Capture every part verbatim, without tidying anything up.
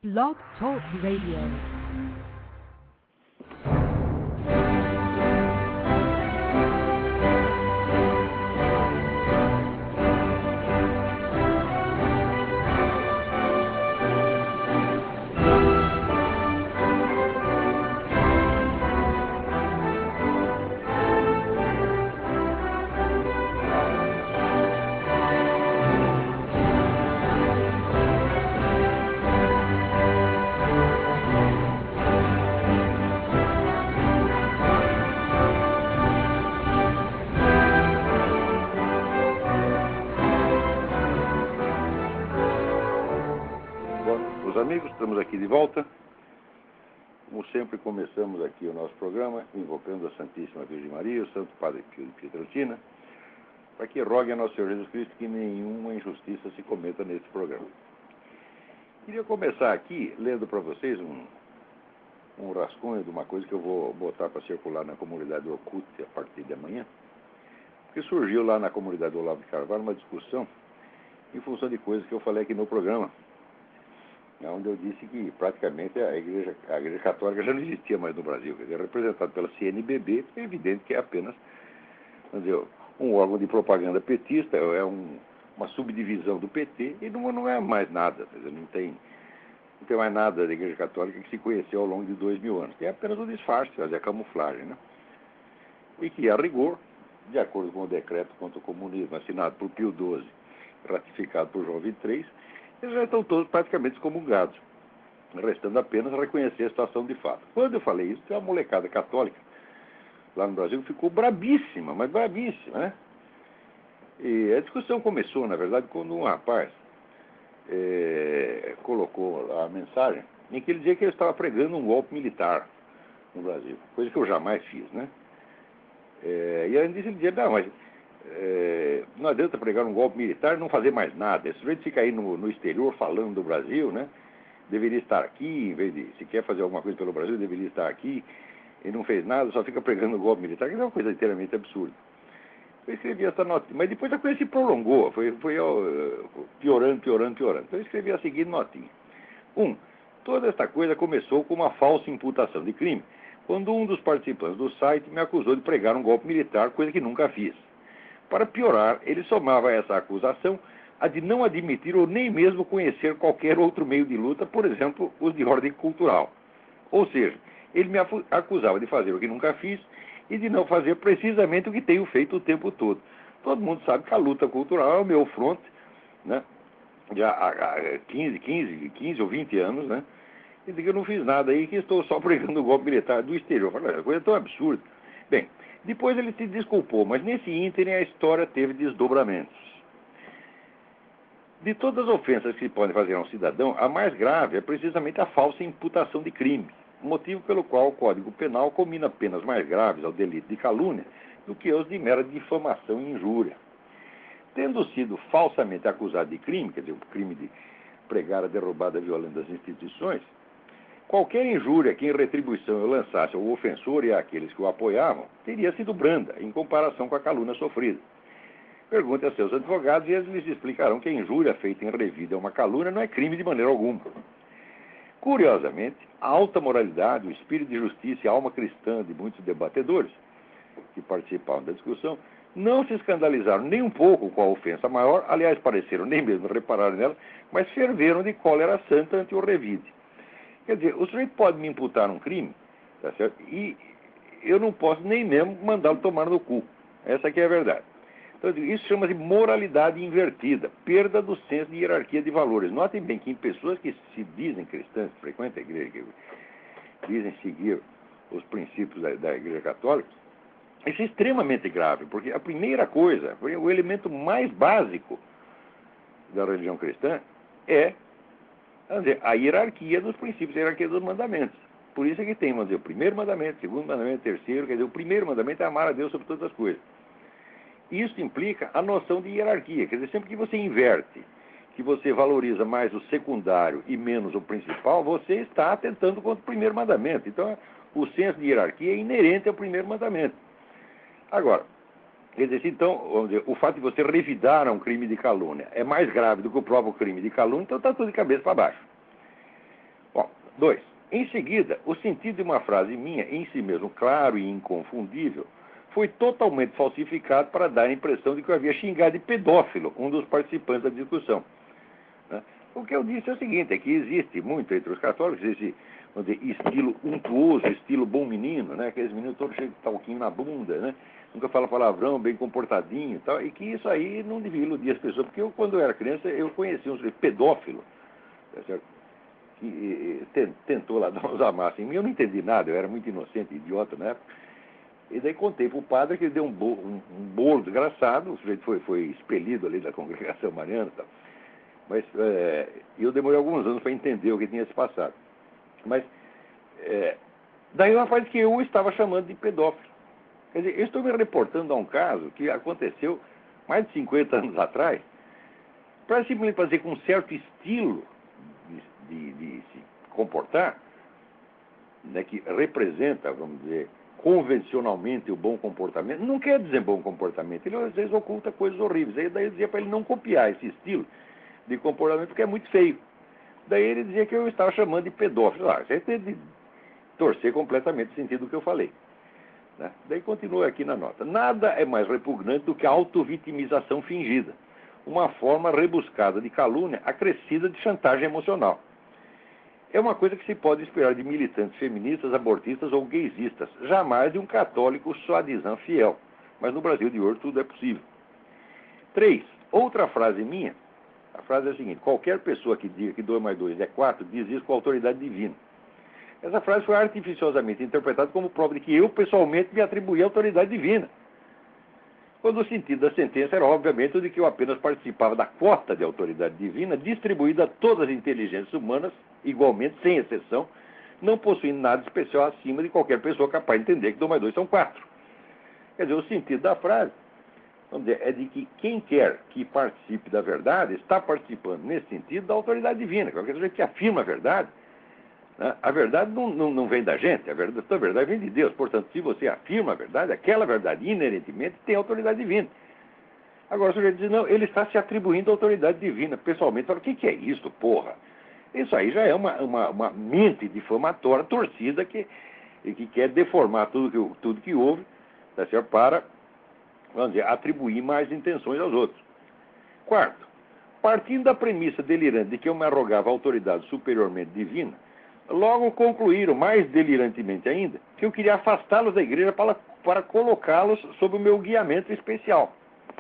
Blog Talk Radio. Amigos, estamos aqui de volta. Como sempre, começamos aqui o nosso programa invocando a Santíssima Virgem Maria, o Santo Padre Pio de Pietrelcina, para que rogue a nosso Senhor Jesus Cristo que nenhuma injustiça se cometa nesse programa. Queria começar aqui lendo para vocês um, um rascunho de uma coisa que eu vou botar para circular na comunidade do Orkut a partir de amanhã, porque surgiu lá na comunidade do Olavo de Carvalho uma discussão em função de coisas que eu falei aqui no programa, onde eu disse que praticamente a igreja, a igreja católica já não existia mais no Brasil, quer dizer, representada pela C N B B, é evidente que é apenas, vamos dizer, um órgão de propaganda petista, é um, uma subdivisão do P T, e não, não é mais nada, quer dizer, não tem, não tem mais nada da igreja católica que se conheceu ao longo de dois mil anos, que é apenas um disfarce, fazer a camuflagem, né? E que, a rigor, de acordo com o decreto contra o comunismo assinado por Pio doze, ratificado por João vinte e três, eles já estão todos praticamente excomungados, restando apenas reconhecer a situação de fato. Quando eu falei isso, a molecada católica lá no Brasil ficou brabíssima, mas brabíssima, né? E a discussão começou, na verdade, quando um rapaz é, colocou a mensagem em que ele dizia que ele estava pregando um golpe militar no Brasil, coisa que eu jamais fiz, né? É, e além disso, ele dizia, não, mas É, não adianta pregar um golpe militar e não fazer mais nada. Esse sujeito fica aí no, no exterior falando do Brasil, né? Deveria estar aqui, em vez de, se quer fazer alguma coisa pelo Brasil, deveria estar aqui. E não fez nada, só fica pregando um golpe militar, que é uma coisa inteiramente absurda. Eu escrevi essa nota, mas depois a coisa se prolongou, foi, foi ó, piorando, piorando, piorando. Então eu escrevi a seguinte notinha. Um, toda esta coisa começou com uma falsa imputação de crime, quando um dos participantes do site me acusou de pregar um golpe militar, coisa que nunca fiz. Para piorar, ele somava essa acusação a de não admitir ou nem mesmo conhecer qualquer outro meio de luta, por exemplo, os de ordem cultural. Ou seja, ele me acusava de fazer o que nunca fiz e de não fazer precisamente o que tenho feito o tempo todo. Todo mundo sabe que a luta cultural é o meu front, né? Já há quinze, quinze, quinze ou vinte anos, né? E de que eu não fiz nada aí, que estou só pregando o golpe militar do exterior. Falei, coisa tão absurda. Bem, depois ele se desculpou, mas nesse ínterim a história teve desdobramentos. De todas as ofensas que se podem fazer a um cidadão, a mais grave é precisamente a falsa imputação de crime, motivo pelo qual o Código Penal combina penas mais graves ao delito de calúnia do que os de mera difamação e injúria. Tendo sido falsamente acusado de crime, quer dizer, o crime de pregar a derrubada violenta das instituições, qualquer injúria que em retribuição eu lançasse ao ofensor e àqueles que o apoiavam teria sido branda em comparação com a calúnia sofrida. Pergunte a seus advogados e eles lhes explicarão que a injúria feita em revide a uma calúnia não é crime de maneira alguma. Curiosamente, a alta moralidade, o espírito de justiça e a alma cristã de muitos debatedores que participaram da discussão não se escandalizaram nem um pouco com a ofensa maior, aliás, pareceram nem mesmo reparar nela, mas ferveram de cólera santa ante o revide. Quer dizer, o sujeito pode me imputar um crime, tá certo? E eu não posso nem mesmo mandá-lo tomar no cu. Essa aqui é a verdade. Então, isso chama-se moralidade invertida, perda do senso de hierarquia de valores. Notem bem que em pessoas que se dizem cristãs, que frequentam a igreja, que dizem seguir os princípios da, da igreja católica, isso é extremamente grave, porque a primeira coisa, o elemento mais básico da religião cristã é dizer, a hierarquia dos princípios, a hierarquia dos mandamentos. Por isso é que tem, vamos dizer, o primeiro mandamento, o segundo mandamento, o terceiro, quer dizer, o primeiro mandamento é amar a Deus sobre todas as coisas. Isso implica a noção de hierarquia, quer dizer, sempre que você inverte, que você valoriza mais o secundário e menos o principal, você está atentando contra o primeiro mandamento. Então, o senso de hierarquia é inerente ao primeiro mandamento. Agora, quer dizer, então, vamos dizer, o fato de você revidar a um crime de calúnia é mais grave do que o próprio crime de calúnia, então está tudo de cabeça para baixo. Dois. Em seguida, o sentido de uma frase minha, em si mesmo claro e inconfundível, foi totalmente falsificado para dar a impressão de que eu havia xingado de pedófilo um dos participantes da discussão. Né? O que eu disse é o seguinte, é que existe muito entre os católicos esse vamos dizer, estilo untuoso, estilo bom menino, né? Aqueles meninos todos cheios de talquinho na bunda, né? Nunca fala palavrão, bem comportadinho e tal, e que isso aí não devia iludir as pessoas, porque eu, quando eu era criança, eu conhecia um pedófilo, tá certo? Que e, e, tentou lá dar uns amassos em mim, eu não entendi nada, eu era muito inocente, idiota na época. E daí contei para o padre que ele deu um bolo, um, um bolo desgraçado, o sujeito foi, foi expelido ali da congregação mariana e tal. Mas é, eu demorei alguns anos para entender o que tinha se passado. Mas é, daí uma parte que eu estava chamando de pedófilo. Quer dizer, eu estou me reportando a um caso que aconteceu mais de cinquenta anos atrás, para simplesmente fazer com um certo estilo de, de, de se comportar, né, que representa, vamos dizer, convencionalmente o bom comportamento. Não quer dizer bom comportamento, ele às vezes oculta coisas horríveis. Aí daí eu dizia para ele não copiar esse estilo de comportamento, porque é muito feio. Daí ele dizia que eu estava chamando de pedófilo. Ah, você tem de torcer completamente o sentido do que eu falei. Né? Daí continua aqui na nota. Nada é mais repugnante do que a autovitimização fingida, uma forma rebuscada de calúnia acrescida de chantagem emocional. É uma coisa que se pode esperar de militantes feministas, abortistas ou gaysistas, jamais de um católico soi-disant fiel. Mas no Brasil de hoje tudo é possível. Três. Outra frase minha. A frase é a seguinte: qualquer pessoa que diga que dois mais dois é quatro diz isso com autoridade divina. Essa frase foi artificiosamente interpretada como prova de que eu, pessoalmente, me atribuí a autoridade divina. Quando o sentido da sentença era, obviamente, o de que eu apenas participava da cota de autoridade divina distribuída a todas as inteligências humanas, igualmente, sem exceção, não possuindo nada especial acima de qualquer pessoa capaz de entender que dois mais dois são quatro. Quer dizer, o sentido da frase, vamos dizer, é de que quem quer que participe da verdade está participando, nesse sentido, da autoridade divina. Qualquer pessoa que afirma a verdade, né? A verdade não, não, não vem da gente, a verdade, a verdade vem de Deus. Portanto, se você afirma a verdade, aquela verdade inerentemente tem autoridade divina. Agora o sujeito diz, não, ele está se atribuindo autoridade divina. Pessoalmente, fala, o que, que é isso, porra? Isso aí já é uma, uma, uma mente difamatória, torcida, que, que quer deformar tudo que, tudo que houve, tá certo? Para, vamos dizer, atribuir mais intenções aos outros. Quarto, partindo da premissa delirante de que eu me arrogava autoridade superiormente divina, logo concluíram, mais delirantemente ainda, que eu queria afastá-los da igreja para, para colocá-los sob o meu guiamento especial.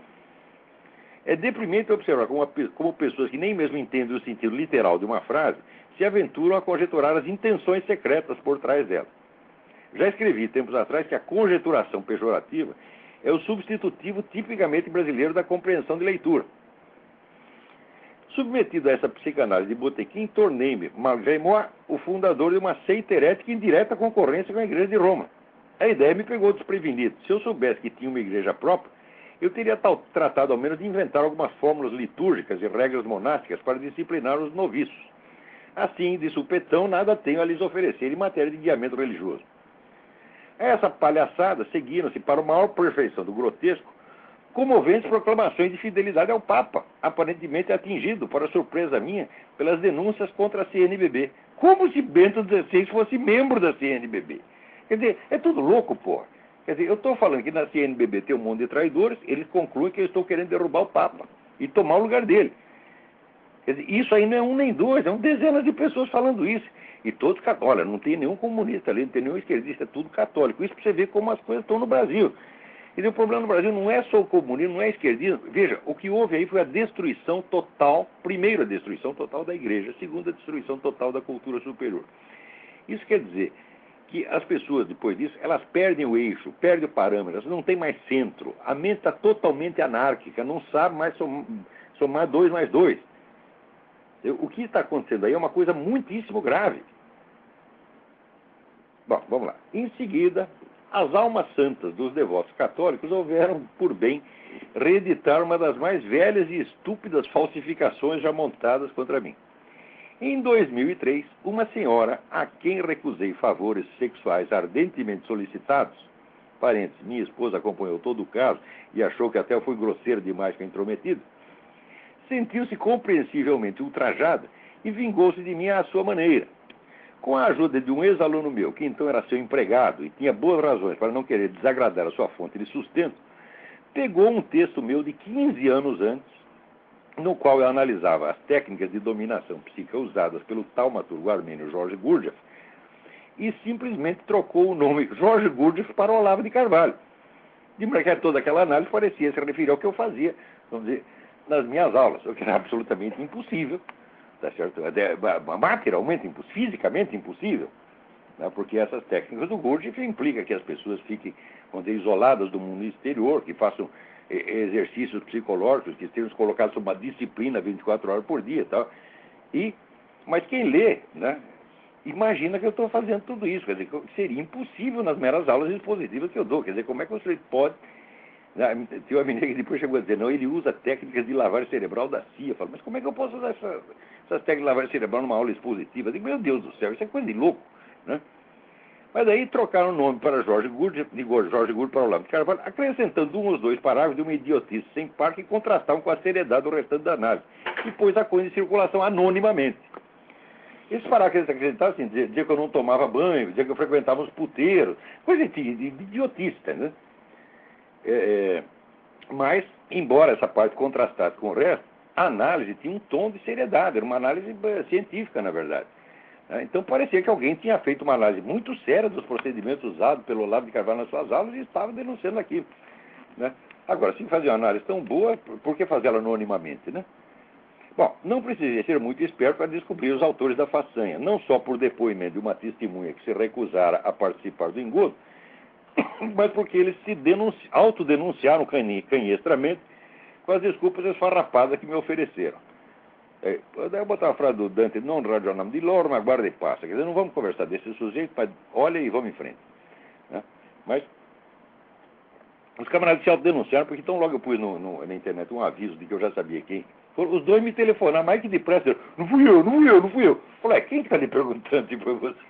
É deprimente observar como, como pessoas que nem mesmo entendem o sentido literal de uma frase se aventuram a conjecturar as intenções secretas por trás dela. Já escrevi tempos atrás que a conjeturação pejorativa é o substitutivo tipicamente brasileiro da compreensão de leitura. Submetido a essa psicanálise de botequim, tornei-me, malgré moi, o fundador de uma seita herética em direta concorrência com a igreja de Roma. A ideia me pegou desprevenido. Se eu soubesse que tinha uma igreja própria, eu teria tal, tratado ao menos de inventar algumas fórmulas litúrgicas e regras monásticas para disciplinar os noviços. Assim, de supetão, nada tenho a lhes oferecer em matéria de guiamento religioso. Essa palhaçada seguiram-se para a maior perfeição do grotesco comoventes proclamações de fidelidade ao Papa, aparentemente atingido, para surpresa minha, pelas denúncias contra a C N B B. Como se Bento dezesseis fosse membro da C N B B. Quer dizer, é tudo louco, porra. Quer dizer, eu estou falando que na C N B B tem um monte de traidores, eles concluem que eu estou querendo derrubar o Papa e tomar o lugar dele. Quer dizer, isso aí não é um nem dois, é um dezenas de pessoas falando isso. E todos católicos. Olha, não tem nenhum comunista ali, não tem nenhum esquerdista, é tudo católico. Isso para você ver como as coisas estão no Brasil. E o problema no Brasil não é só o comunismo, não é esquerdismo. Veja, o que houve aí foi a destruição total, primeiro a destruição total da igreja, segundo a destruição total da cultura superior. Isso quer dizer que as pessoas, depois disso, elas perdem o eixo, perdem o parâmetro, elas não têm mais centro. A mente está totalmente anárquica, não sabe mais somar dois mais dois. O que está acontecendo aí é uma coisa muitíssimo grave. Bom, vamos lá. Em seguida, as almas santas dos devotos católicos houveram por bem reeditar uma das mais velhas e estúpidas falsificações já montadas contra mim. Em dois mil e três, uma senhora a quem recusei favores sexuais ardentemente solicitados, parentes, minha esposa acompanhou todo o caso e achou que até eu fui grosseiro demais com a intrometida, sentiu-se compreensivelmente ultrajada e vingou-se de mim à sua maneira. Com a ajuda de um ex-aluno meu, que então era seu empregado e tinha boas razões para não querer desagradar a sua fonte de sustento, pegou um texto meu de quinze anos antes, no qual eu analisava as técnicas de dominação psíquica usadas pelo taumaturgo armênio Jorge Gurdjieff, e simplesmente trocou o nome Jorge Gurdjieff para Olavo de Carvalho. De maneira que toda aquela análise parecia se referir ao que eu fazia, vamos dizer, nas minhas aulas, o que era absolutamente impossível, tá certo? Materialmente impossível, fisicamente impossível, né? Porque essas técnicas do Gurdjieff implicam que as pessoas fiquem, vamos dizer, isoladas do mundo exterior, que façam exercícios psicológicos, que estejam colocados sob uma disciplina vinte e quatro horas por dia e tal. E, mas quem lê, né, imagina que eu estou fazendo tudo isso. Quer dizer, seria impossível nas meras aulas expositivas que eu dou. Quer dizer, como é que você pode... Né, tem uma menina que depois chegou a dizer, não, ele usa técnicas de lavagem cerebral da C I A. Eu falo, mas como é que eu posso usar essa, essas técnicas de lavagem cerebral numa aula expositiva? Eu digo, meu Deus do céu, isso é coisa de louco, né? Mas aí trocaram o nome para Jorge Gurdjieff, de Jorge Gurdjieff para Olavo de Carvalho, acrescentando um ou dois parágrafos de uma idiotice sem par que contrastavam com a seriedade do restante da análise, e pôs a coisa em circulação anonimamente. Esses parágrafos que eles acrescentavam, assim, dizer, dizer que eu não tomava banho, dizer que eu frequentava os puteiros, coisa de, de, de idiotice, né? É, é, mas, embora essa parte contrastasse com o resto, a análise tinha um tom de seriedade, era uma análise científica, na verdade. Então parecia que alguém tinha feito uma análise muito séria dos procedimentos usados pelo Olavo de Carvalho nas suas aulas e estava denunciando aquilo, né? Agora, se fazer uma análise tão boa, por que fazê-la anonimamente, né? Bom, não precisei ser muito esperto para descobrir os autores da façanha, não só por depoimento de uma testemunha que se recusara a participar do engodo, mas porque eles se denunci... autodenunciaram canhestramente com as desculpas esfarrapadas que me ofereceram. É, daí eu botar a frase do Dante, não radionam de loro, mas guarda e passa. Quer dizer, não vamos conversar desse sujeito, mas olha e vamos em frente, né? Mas os camaradas se autodenunciaram, porque então logo eu pus no, no, na internet um aviso de que eu já sabia quem. Os dois me telefonaram, mais que depressa, não fui eu, não fui eu, não fui eu. Falei, quem está lhe perguntando se foi você?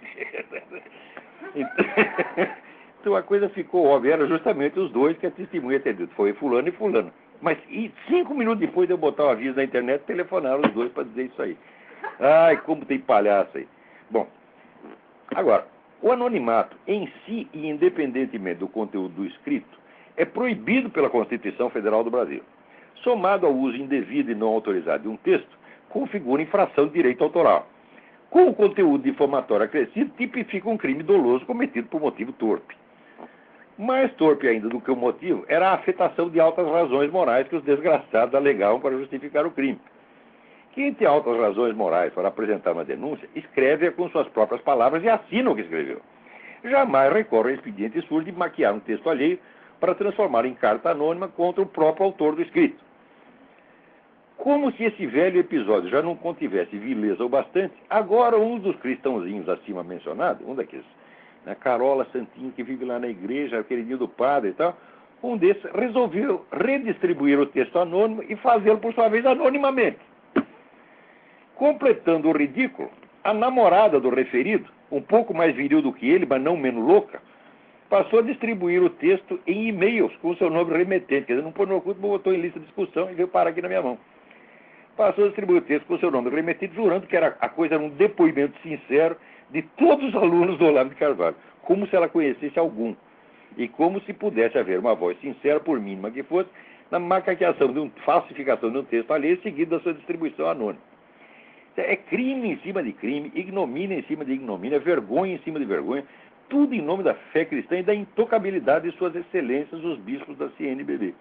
Então a coisa ficou óbvia, eram justamente os dois que a testemunha tinha dito, foi fulano e fulano. Mas e cinco minutos depois de eu botar o aviso na internet, telefonaram os dois para dizer isso aí. Ai, como tem palhaço aí. Bom, agora, o anonimato em si e independentemente do conteúdo do escrito é proibido pela Constituição Federal do Brasil. Somado ao uso indevido e não autorizado de um texto, configura infração de direito autoral. Com o conteúdo difamatório acrescido, tipifica um crime doloso cometido por motivo torpe. Mais torpe ainda do que o motivo era a afetação de altas razões morais que os desgraçados alegavam para justificar o crime. Quem tem altas razões morais para apresentar uma denúncia, escreve-a com suas próprias palavras e assina o que escreveu. Jamais recorre ao expediente sujo de maquiar um texto alheio para transformar em carta anônima contra o próprio autor do escrito. Como se esse velho episódio já não contivesse vileza o bastante, agora um dos cristãozinhos acima mencionados, um daqueles, né, Carola Santinho, que vive lá na igreja, queridinho do padre e tal, um desses resolveu redistribuir o texto anônimo e fazê-lo, por sua vez, anonimamente. Completando o ridículo, a namorada do referido, um pouco mais viril do que ele, mas não menos louca, passou a distribuir o texto em e-mails com o seu nome remetente. Quer dizer, não pôs no oculto, botou em lista de discussão e veio parar aqui na minha mão. Passou a distribuir o texto com o seu nome remetente, jurando que era, a coisa era um depoimento sincero de todos os alunos do Olavo de Carvalho, como se ela conhecesse algum, e como se pudesse haver uma voz sincera, por mínima que fosse, na macaqueação de uma falsificação de um texto alheio, seguido da sua distribuição anônima. É crime em cima de crime, ignomínia em cima de ignomínia, vergonha em cima de vergonha, tudo em nome da fé cristã e da intocabilidade de suas excelências, os bispos da C N B B.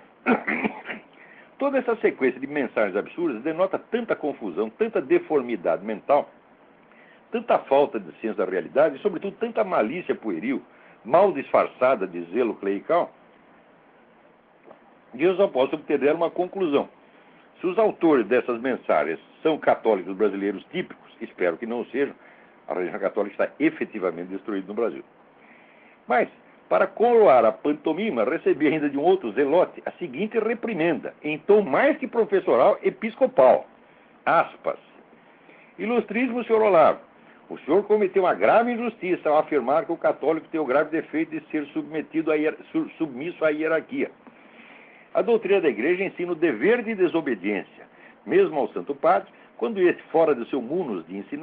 Toda essa sequência de mensagens absurdas denota tanta confusão, tanta deformidade mental, tanta falta de senso da realidade e, sobretudo, tanta malícia pueril, mal disfarçada de zelo clerical, que eu só posso obter uma conclusão. Se os autores dessas mensagens são católicos brasileiros típicos, espero que não sejam, a religião católica está efetivamente destruída no Brasil. Mas, para coroar a pantomima, recebi ainda de um outro zelote a seguinte reprimenda, em tom mais que professoral, episcopal. Aspas. Ilustríssimo senhor Olavo, o senhor cometeu uma grave injustiça ao afirmar que o católico tem o grave defeito de ser submetido a hier... submisso à hierarquia. A doutrina da igreja ensina o dever de desobediência, mesmo ao Santo Padre, quando este, fora do seu munus de ensinar,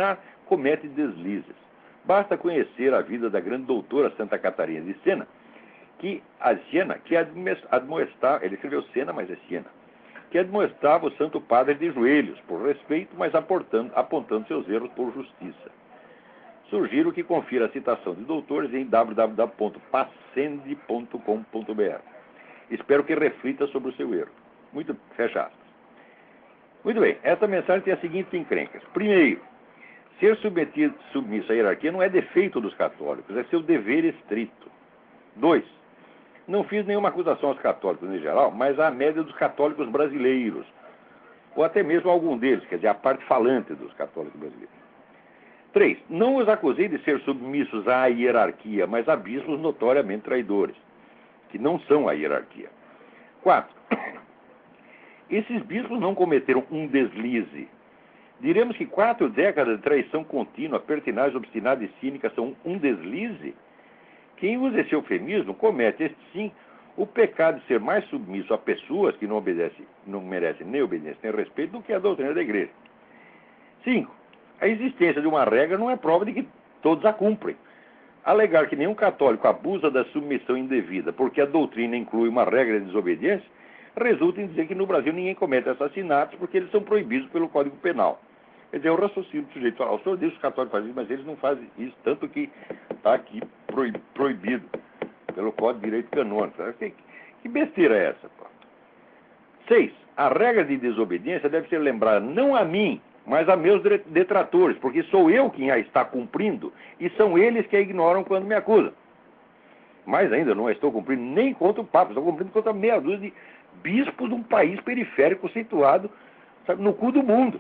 comete deslizes. Basta conhecer a vida da grande doutora Santa Catarina de Sena, que a Siena, que admoestava, ele escreveu Sena, mas é Siena, que admoestava o Santo Padre de joelhos, por respeito, mas apontando, apontando seus erros por justiça. Sugiro que confira a citação de doutores em w w w ponto passende ponto com ponto b r. Espero que reflita sobre o seu erro. Muito, fecha aspas. Muito bem, essa mensagem tem as seguintes encrencas. Primeiro, ser submetido, submisso à hierarquia não é defeito dos católicos, é seu dever estrito. Dois, não fiz nenhuma acusação aos católicos em geral, mas à média dos católicos brasileiros, ou até mesmo algum deles, quer dizer, a parte falante dos católicos brasileiros. Três, não os acusei de ser submissos à hierarquia, mas a bispos notoriamente traidores, que não são a hierarquia. Quatro, esses bispos não cometeram um deslize. Diremos que quatro décadas de traição contínua, pertinaz, obstinada e cínica são um deslize? Quem usa esse eufemismo comete, este sim, o pecado de ser mais submisso a pessoas que não, obedecem, não merecem nem obediência nem respeito do que a doutrina da igreja. Cinco, a existência de uma regra não é prova de que todos a cumprem. Alegar que nenhum católico abusa da submissão indevida porque a doutrina inclui uma regra de desobediência resulta em dizer que no Brasil ninguém comete assassinatos porque eles são proibidos pelo Código Penal. Quer dizer, o raciocínio do sujeito fala, o senhor diz que os católicos fazem isso, mas eles não fazem isso, tanto que está aqui proibido pelo Código de Direito Canônico. Que, que besteira é essa? Pô? Seis, a regra de desobediência deve ser lembrada não a mim, mas a meus detratores, porque sou eu quem a está cumprindo e são eles que a ignoram quando me acusam. Mais ainda, não a estou cumprindo nem contra o Papa, estou cumprindo contra meia dúzia de bispos de um país periférico situado, sabe, no cu do mundo.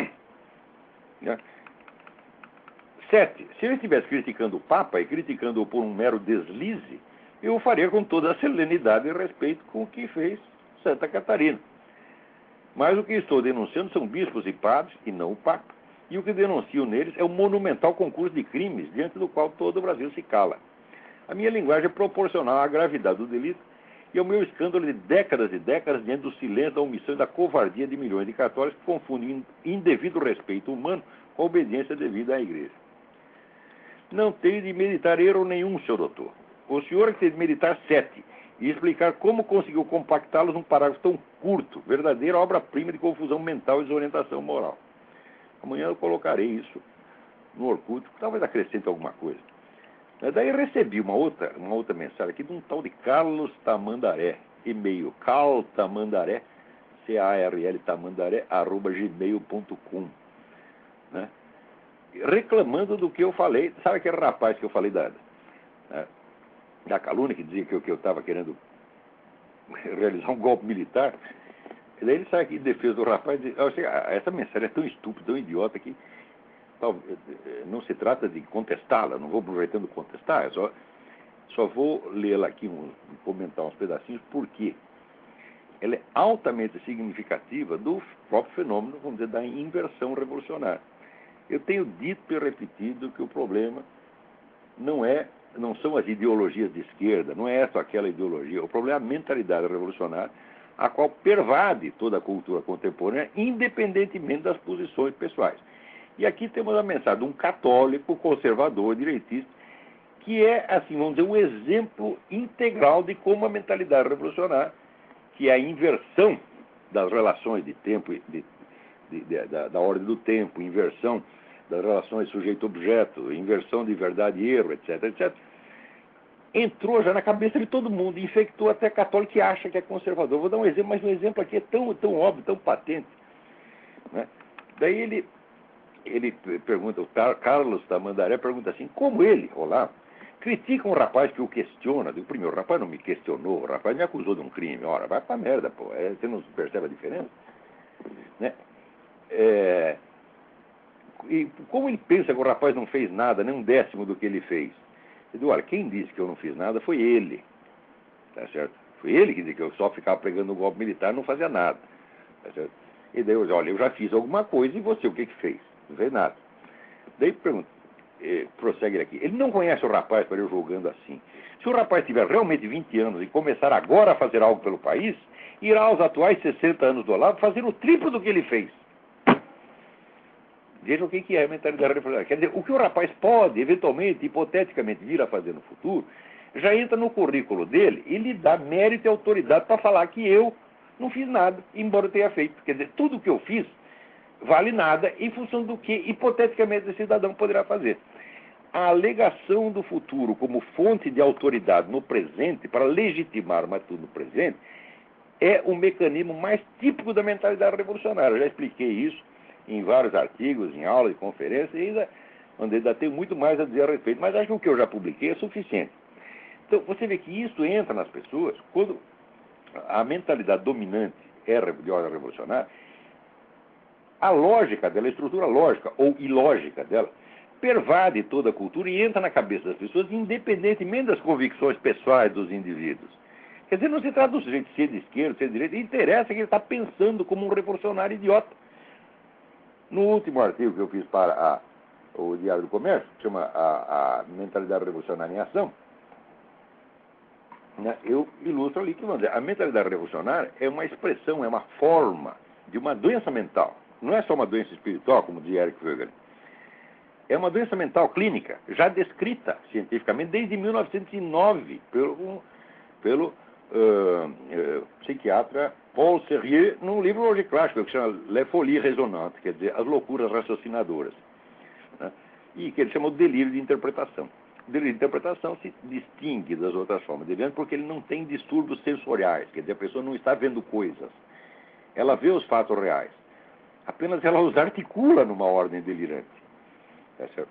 Sete, se eu estivesse criticando o Papa e criticando-o por um mero deslize, eu o faria com toda a solenidade e respeito com o que fez Santa Catarina. Mas o que estou denunciando são bispos e padres, e não o Papa. E o que denuncio neles é o monumental concurso de crimes, diante do qual todo o Brasil se cala. A minha linguagem é proporcional à gravidade do delito e ao meu escândalo de décadas e décadas diante do silêncio, da omissão e da covardia de milhões de católicos que confundem indevido respeito humano com a obediência devida à igreja. Não tenho de meditar erro nenhum, senhor doutor. O senhor é que tem de meditar sete e explicar como conseguiu compactá-los num parágrafo tão curto, verdadeira obra-prima de confusão mental e desorientação moral. Amanhã eu colocarei isso no Orkut, talvez acrescente alguma coisa. Daí recebi uma outra, uma outra mensagem aqui de um tal de Carlos Tamandaré, e-mail caltamandaré, C A R L Tamandaré, arroba gmail ponto com, né? Reclamando do que eu falei. Sabe aquele rapaz que eu falei da, da, da calúnia, que dizia que eu estava que querendo realizar um golpe militar? E daí ele sai aqui em defesa do rapaz e diz, essa mensagem é tão estúpida, tão idiota que não se trata de contestá-la, não vou aproveitando contestar, é só, só vou lê-la aqui, um, comentar uns pedacinhos, porque ela é altamente significativa do próprio fenômeno, vamos dizer, da inversão revolucionária. Eu tenho dito e repetido que o problema não é, não são as ideologias de esquerda, não é essa ou aquela ideologia, o problema é a mentalidade revolucionária, a qual pervade toda a cultura contemporânea, independentemente das posições pessoais. E aqui temos a mensagem de um católico, conservador, direitista, que é, assim, vamos dizer, um exemplo integral de como a mentalidade revolucionária, que é a inversão das relações de tempo, de, de, de, da, da ordem do tempo, inversão das relações sujeito-objeto, inversão de verdade e erro, etc, etcétera, entrou já na cabeça de todo mundo, infectou até católico que acha que é conservador. Vou dar um exemplo, mas um exemplo aqui é tão, tão óbvio, tão patente, né? Daí ele... Ele pergunta, o Carlos Tamandaré pergunta assim, como ele, Olavo, critica um rapaz que o questiona? O primeiro, o rapaz não me questionou, o rapaz me acusou de um crime. Ora, vai pra merda, pô, é, você não percebe a diferença? Né? É, e como ele pensa que o rapaz não fez nada, nem um décimo do que ele fez? Eu digo, olha, quem disse que eu não fiz nada foi ele, tá certo? Foi ele que disse que eu só ficava pregando o golpe militar e não fazia nada, tá certo? E daí eu digo, olha, eu já fiz alguma coisa e você, o que que fez? Não fez nada. Daí pergunta, eh, prossegue ele aqui. Ele não conhece o rapaz para eu julgando assim. Se o rapaz tiver realmente vinte anos e começar agora a fazer algo pelo país, irá aos atuais sessenta anos do Olavo fazer o triplo do que ele fez. Veja o que que é a mentalidade revolucionária. Quer dizer, o que o rapaz pode, eventualmente, hipoteticamente, vir a fazer no futuro, já entra no currículo dele e lhe dá mérito e autoridade para falar que eu não fiz nada, embora eu tenha feito. Quer dizer, tudo o que eu fiz vale nada em função do que, hipoteticamente, esse cidadão poderá fazer. A alegação do futuro como fonte de autoridade no presente, para legitimar uma atitude no presente, é o mecanismo mais típico da mentalidade revolucionária. Eu já expliquei isso em vários artigos, em aulas, em conferências, e ainda, onde ainda tem muito mais a dizer a respeito. Mas acho que o que eu já publiquei é suficiente. Então, você vê que isso entra nas pessoas quando a mentalidade dominante é de ordem revolucionária. A lógica dela, a estrutura lógica ou ilógica dela, pervade toda a cultura e entra na cabeça das pessoas, independentemente das convicções pessoais dos indivíduos. Quer dizer, não se trata do sujeito ser de esquerda, ser de direita, interessa que ele está pensando como um revolucionário idiota. No último artigo que eu fiz para a, o Diário do Comércio, que chama a, a Mentalidade Revolucionária em Ação, né, eu ilustro ali que vamos dizer, a mentalidade revolucionária é uma expressão, é uma forma de uma doença mental. Não é só uma doença espiritual, como dizia Eric Voegelin. É uma doença mental clínica, já descrita cientificamente desde mil novecentos e nove pelo, pelo uh, uh, psiquiatra Paul Serrier, num livro hoje clássico que chama Les Folies Raisonnantes, quer dizer, as loucuras raciocinadoras, né? E que ele chama o delírio de interpretação. O delírio de interpretação se distingue das outras formas de delírio porque ele não tem distúrbios sensoriais, quer dizer, a pessoa não está vendo coisas. Ela vê os fatos reais. Apenas ela os articula numa ordem delirante. Tá certo?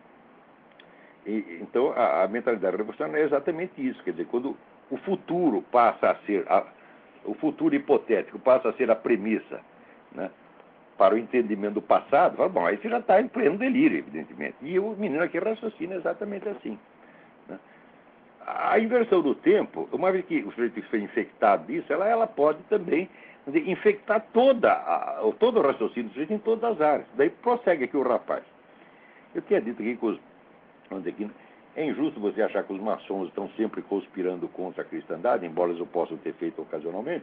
E, então, a, a mentalidade revolucionária é exatamente isso. Quer dizer, quando o futuro passa a ser, a, o futuro hipotético passa a ser a premissa, né, para o entendimento do passado, fala, bom, aí você já está em pleno delírio, evidentemente. E o menino aqui raciocina exatamente assim. Né? A inversão do tempo, uma vez que o sujeito foi infectado disso, ela, ela pode também dizer, infectar toda a, todo o raciocínio do sujeito em todas as áreas. Daí prossegue aqui o rapaz. Eu tinha dito aqui que os, aqui, é injusto você achar que os maçons estão sempre conspirando contra a cristandade, embora eles o possam ter feito ocasionalmente,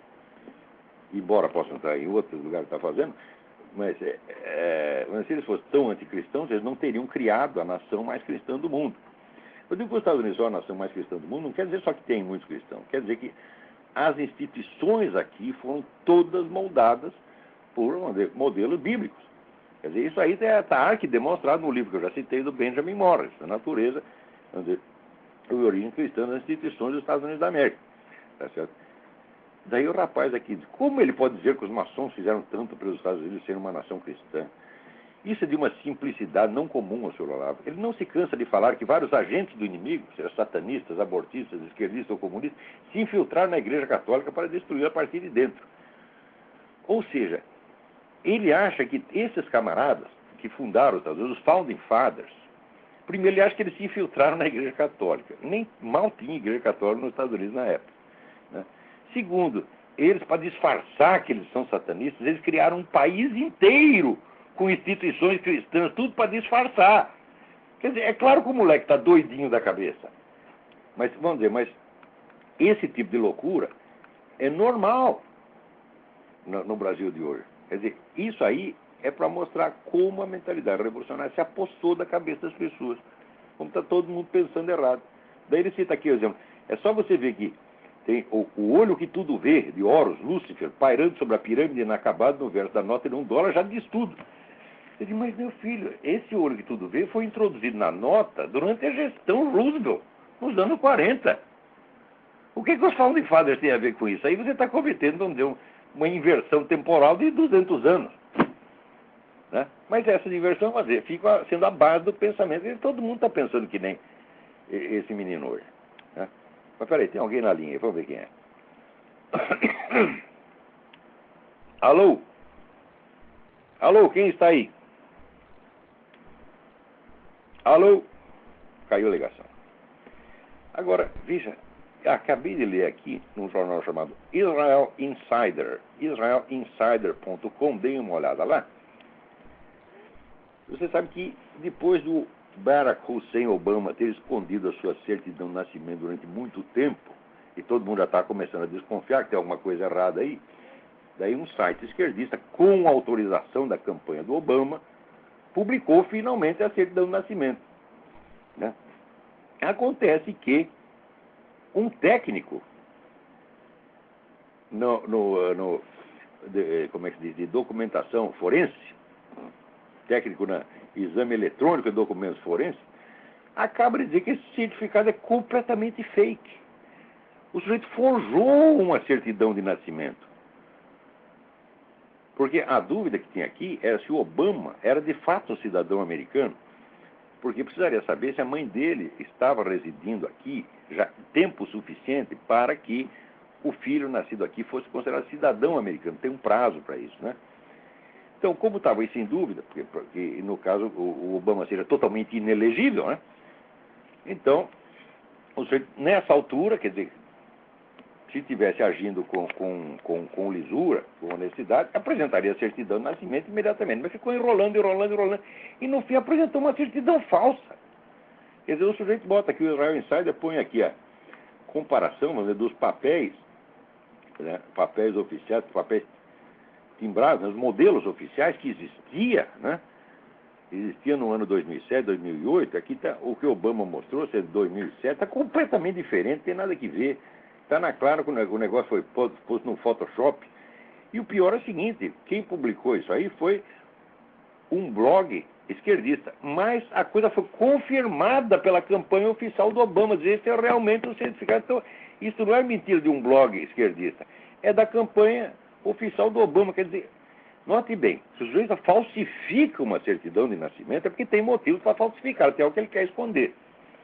embora possam estar em outros lugares que estão fazendo, mas, é, é, mas se eles fossem tão anticristãos, eles não teriam criado a nação mais cristã do mundo. Eu digo que os Estados Unidos são a nação mais cristã do mundo, não quer dizer só que tem muitos cristãos, quer dizer que as instituições aqui foram todas moldadas por modelos bíblicos. Quer dizer, isso aí está arque demonstrado no livro que eu já citei do Benjamin Morris, A Natureza, dizer, a origem cristã das instituições dos Estados Unidos da América. Tá certo? Daí o rapaz aqui diz, como ele pode dizer que os maçons fizeram tanto para os Estados Unidos serem uma nação cristã? Isso é de uma simplicidade não comum ao senhor Olavo. Ele não se cansa de falar que vários agentes do inimigo, seja satanistas, abortistas, esquerdistas ou comunistas, se infiltraram na Igreja Católica para destruir a partir de dentro. Ou seja, ele acha que esses camaradas que fundaram os Estados Unidos, os Founding Fathers, primeiro ele acha que eles se infiltraram na Igreja Católica. Nem mal tinha Igreja Católica nos Estados Unidos na época. Né? Segundo, eles, para disfarçar que eles são satanistas, eles criaram um país inteiro com instituições cristãs, tudo para disfarçar. Quer dizer, é claro que o moleque está doidinho da cabeça. Mas, vamos dizer, mas esse tipo de loucura é normal no, no Brasil de hoje. Quer dizer, isso aí é para mostrar como a mentalidade revolucionária se apossou da cabeça das pessoas. Como está todo mundo pensando errado. Daí ele cita aqui o exemplo. É só você ver que tem o, o olho que tudo vê, de Horus, Lúcifer, pairando sobre a pirâmide inacabada no verso da nota de um dólar, já diz tudo. Ele diz, mas meu filho, esse olho que tudo vê foi introduzido na nota durante a gestão Roosevelt, nos anos quarenta. O que, que os Founding Fathers têm a ver com isso? Aí você está cometendo, vamos dizer, uma inversão temporal de duzentos anos. Né? Mas essa inversão, vamos dizer, fica sendo a base do pensamento. E todo mundo está pensando que nem esse menino hoje. Né? Mas peraí, tem alguém na linha, vamos ver quem é. Alô? Alô, quem está aí? Alô? Caiu a ligação. Agora, veja, acabei de ler aqui num jornal chamado Israel Insider, israel insider ponto com, dei uma olhada lá. Você sabe que depois do Barack Hussein Obama ter escondido a sua certidão de nascimento durante muito tempo, e todo mundo já está começando a desconfiar que tem alguma coisa errada aí, daí um site esquerdista, com autorização da campanha do Obama, publicou finalmente a certidão de nascimento, né? Acontece que um técnico no, no, no de, como é que se diz, de documentação forense, técnico na exame eletrônico de documentos forenses, acaba de dizer que esse certificado é completamente fake. O sujeito forjou uma certidão de nascimento. Porque a dúvida que tinha aqui era se o Obama era de fato cidadão americano, porque precisaria saber se a mãe dele estava residindo aqui já tempo suficiente para que o filho nascido aqui fosse considerado cidadão americano. Tem um prazo para isso, né? Então, como estava isso em dúvida, porque, porque no caso o, o Obama seja totalmente inelegível, né? Então, o sujeito, nessa altura, quer dizer, se estivesse agindo com, com, com, com lisura, com honestidade, apresentaria a certidão de nascimento imediatamente. Mas ficou enrolando, enrolando, enrolando. E no fim apresentou uma certidão falsa. Quer dizer, o sujeito bota aqui, o Israel Insider põe aqui a comparação, vamos dizer, dos papéis, né, papéis oficiais, papéis timbrados, né, os modelos oficiais que existia, né? Existia no ano dois mil e sete, dois mil e oito. Aqui está o que o Obama mostrou, se é de dois mil e sete, está completamente diferente, não tem nada que ver. Está na clara que o negócio foi posto no Photoshop. E o pior é o seguinte, quem publicou isso aí foi um blog esquerdista. Mas a coisa foi confirmada pela campanha oficial do Obama. Dizer, esse é realmente o certificado. Então, isso não é mentira de um blog esquerdista. É da campanha oficial do Obama. Quer dizer, note bem, se o sujeito falsifica uma certidão de nascimento, é porque tem motivo para falsificar, até o que ele quer esconder.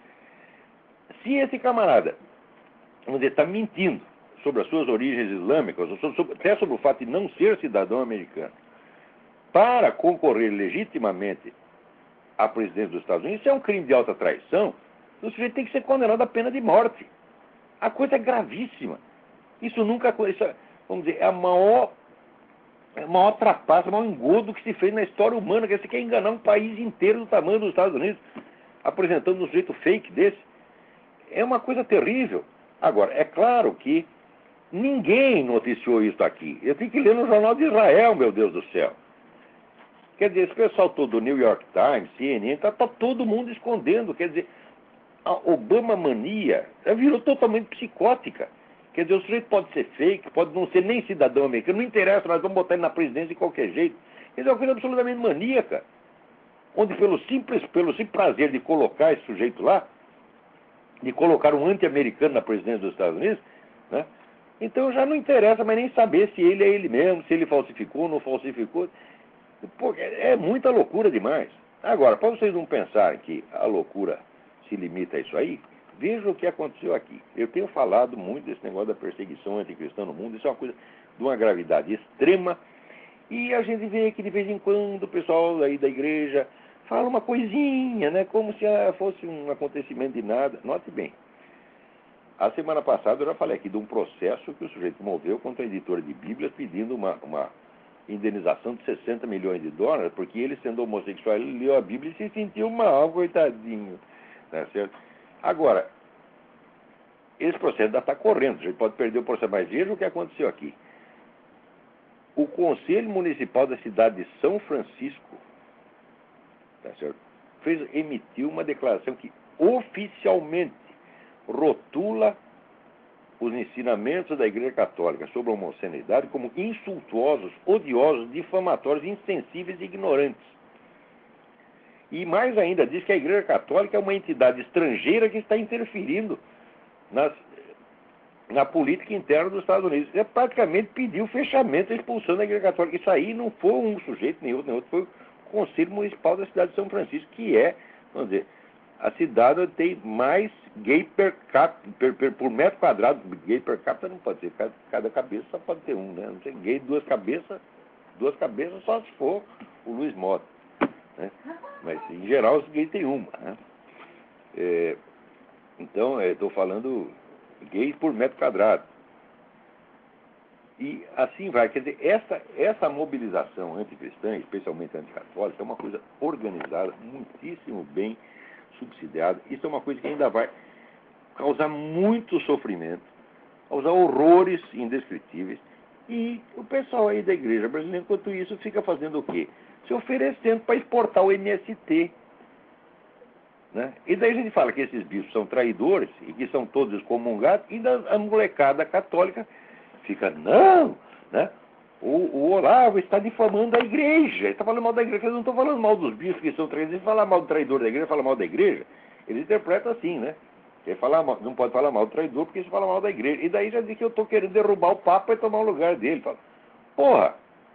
Se esse camarada, vamos dizer, está mentindo sobre as suas origens islâmicas, sobre, até sobre o fato de não ser cidadão americano, para concorrer legitimamente à presidência dos Estados Unidos, isso é um crime de alta traição, o sujeito tem que ser condenado à pena de morte. A coisa é gravíssima. Isso nunca, isso, vamos dizer, é a maior, é a maior trapaça, o maior engodo que se fez na história humana, que você quer enganar um país inteiro do tamanho dos Estados Unidos, apresentando um sujeito fake desse. É uma coisa terrível. Agora, é claro que ninguém noticiou isso aqui. Eu tenho que ler no Jornal de Israel, meu Deus do céu. Quer dizer, esse pessoal todo do New York Times, C N N, está tá todo mundo escondendo. Quer dizer, a Obama mania virou totalmente psicótica. Quer dizer, o sujeito pode ser fake, pode não ser nem cidadão americano, não interessa, nós vamos botar ele na presidência de qualquer jeito. Quer dizer, é uma coisa absolutamente maníaca. Onde pelo simples, pelo simples prazer de colocar esse sujeito lá, de colocar um anti-americano na presidência dos Estados Unidos, né? Então já não interessa mais nem saber se ele é ele mesmo, se ele falsificou ou não falsificou. Pô, é muita loucura demais. Agora, para vocês não pensarem que a loucura se limita a isso aí, vejam o que aconteceu aqui. Eu tenho falado muito desse negócio da perseguição anticristã no mundo, isso é uma coisa de uma gravidade extrema, e a gente vê que de vez em quando o pessoal aí da igreja fala uma coisinha, né, como se fosse um acontecimento de nada. Note bem, a semana passada eu já falei aqui de um processo que o sujeito moveu contra a editora de Bíblias pedindo uma, uma indenização de sessenta milhões de dólares, porque ele, sendo homossexual, ele leu a Bíblia e se sentiu mal, coitadinho. Tá certo? Agora, esse processo ainda está correndo, a gente pode perder o processo, mas veja o que aconteceu aqui. O Conselho Municipal da cidade de São Francisco, tá certo, fez, emitiu uma declaração que oficialmente rotula os ensinamentos da Igreja Católica sobre a homossexualidade como insultuosos, odiosos, difamatórios, insensíveis e ignorantes. E mais ainda, diz que a Igreja Católica é uma entidade estrangeira que está interferindo nas, na política interna dos Estados Unidos. É praticamente pediu o fechamento e a expulsão da Igreja Católica. Isso aí não foi um sujeito, nem outro, nem outro, foi o Conselho Municipal da cidade de São Francisco, que é, vamos dizer, a cidade onde tem mais gay per capita, per, per, por metro quadrado. Gay per capita não pode ser, cada, cada cabeça só pode ter um, né? Não tem gay duas cabeças, duas cabeças só se for o Luiz Mota, né? Mas, em geral, os gays têm uma, né? É, então, estou falando gays por metro quadrado. E assim vai. Quer dizer, essa, essa mobilização anticristã, especialmente anticatólica, é uma coisa organizada, muitíssimo bem subsidiada. Isso é uma coisa que ainda vai causar muito sofrimento, causar horrores indescritíveis. E o pessoal aí da igreja brasileira, enquanto isso, fica fazendo o quê? se oferecendo para exportar o M S T. Né? E daí a gente fala que esses bispos são traidores e que são todos excomungados, e ainda a molecada católica fica, não, né? O, o Olavo está difamando a igreja, ele está falando mal da igreja. Eu não estou falando mal dos bispos que são traidores. Ele fala mal do traidor da igreja, fala mal da igreja. Ele interpreta assim, né? Ele fala mal, não pode falar mal do traidor porque isso fala mal da igreja. E daí já diz que eu estou querendo derrubar o Papa e tomar o lugar dele. Fala, porra!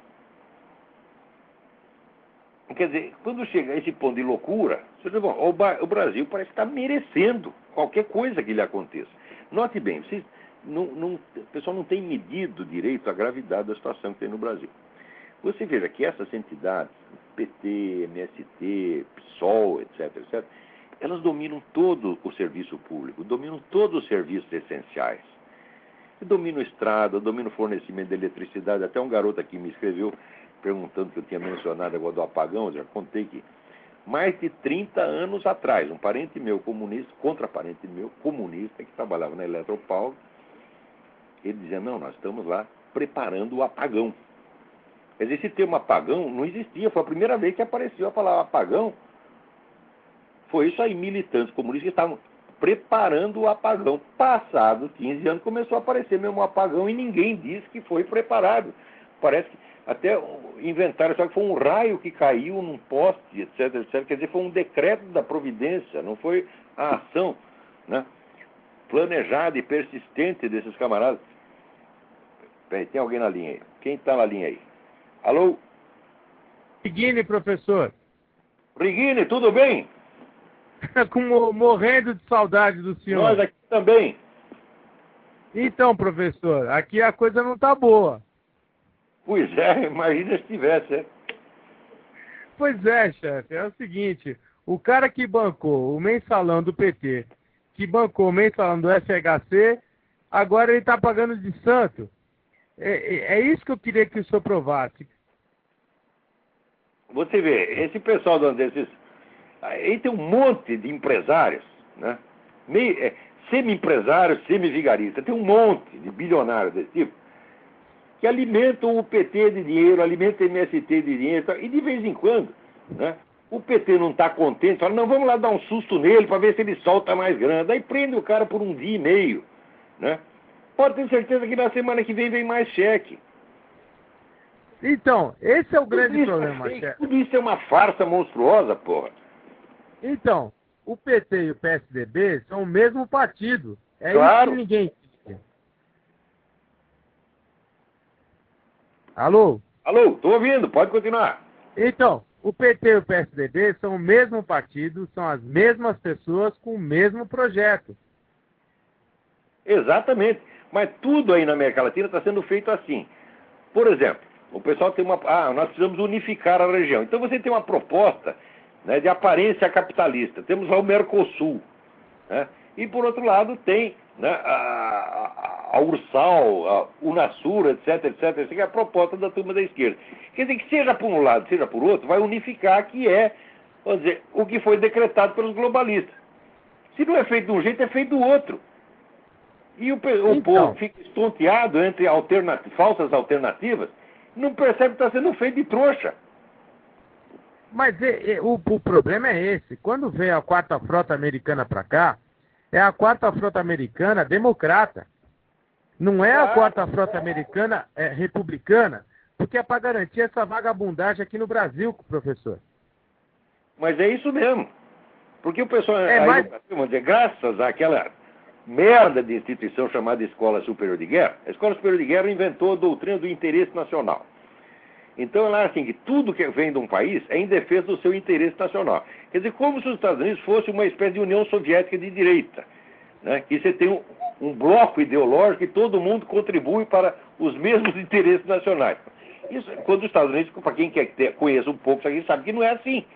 Quer dizer, quando chega a esse ponto de loucura, você diz, bom, o Brasil parece estar merecendo qualquer coisa que lhe aconteça. Note bem, vocês, não, não, o pessoal não tem medido direito a gravidade da situação que tem no Brasil. Você veja que essas entidades, P T, M S T, PSOL, etc, etcétera, elas dominam todo o serviço público, dominam todos os serviços essenciais. Dominam estrada, dominam fornecimento de eletricidade. Até um garoto aqui me escreveu perguntando que eu tinha mencionado agora do apagão. Eu já contei que mais de trinta anos atrás, um parente meu comunista, contra parente meu comunista, que trabalhava na Eletropaulo, ele dizia, não, nós estamos lá preparando o apagão. Quer dizer, esse termo apagão não existia, foi a primeira vez que apareceu a palavra apagão. Foi isso aí, militantes comunistas que estavam preparando o apagão. Passado quinze anos começou a aparecer mesmo o apagão e ninguém disse que foi preparado. Parece que até inventaram, só que foi um raio que caiu num poste, etc, etcétera. Quer dizer, foi um decreto da providência, não foi a ação, né, planejada e persistente desses camaradas. Peraí, tem alguém na linha aí? Quem está na linha aí? Alô? Rigini, professor. Rigini, tudo bem? Com, morrendo de saudade do senhor. Nós aqui também. Então, professor, aqui a coisa não está boa. Pois é, imagina se tivesse, é. Pois é, chefe, é o seguinte, o cara que bancou o mensalão do P T, que bancou o mensalão do F H C, agora ele está pagando de santo. É, é, é isso que eu queria que o senhor provasse. Você vê, esse pessoal desses... Aí tem um monte de empresários, né? Meio, é, semi-empresários, semi-vigaristas. Tem um monte de bilionários desse tipo que alimentam o P T de dinheiro, alimentam o M S T de dinheiro. E de vez em quando, né, o P T não está contente, fala, não, vamos lá dar um susto nele para ver se ele solta mais grana. Aí prende o cara por um dia e meio, né? Pode ter certeza que na semana que vem vem mais cheque. Então, esse é o grande Tudo problema, é, chefe. Tudo isso é uma farsa monstruosa, porra. Então, o P T e o P S D B são o mesmo partido. É Claro. isso que ninguém entende. Alô? Alô, estou ouvindo, pode continuar. Então, o P T e o P S D B são o mesmo partido, são as mesmas pessoas com o mesmo projeto. Exatamente. Mas tudo aí na América Latina está sendo feito assim. Por exemplo, o pessoal tem uma... Ah, nós precisamos unificar a região. Então você tem uma proposta, né, de aparência capitalista. Temos lá o Mercosul, né? E por outro lado tem, né, a, a, a Ursal, a Unasur, etc, etc, etc, que é a proposta da turma da esquerda. Quer dizer que seja por um lado, seja por outro, vai unificar, que é, vamos dizer, o que foi decretado pelos globalistas. Se não é feito de um jeito, é feito do outro. E o, o Então, povo fica estonteado entre alternat falsas alternativas, não percebe que está sendo feito de trouxa. Mas e, e, o, o problema é esse. Quando vem a quarta frota americana para cá, é a quarta frota americana democrata. Não é a quarta frota americana é, republicana, porque é para garantir essa vagabundagem aqui no Brasil, professor. Mas é isso mesmo. Porque o pessoal, É, aí, mas... vamos dizer, graças àquela merda de instituição chamada Escola Superior de Guerra, a Escola Superior de Guerra inventou a doutrina do interesse nacional. Então ela é assim, que tudo que vem de um país é em defesa do seu interesse nacional. Quer dizer, como se os Estados Unidos fosse uma espécie de União Soviética de direita, né? Que você tem um, um bloco ideológico e todo mundo contribui para os mesmos interesses nacionais. Isso, quando os Estados Unidos, para quem quer ter, conheça um pouco isso aqui, sabe que não é assim.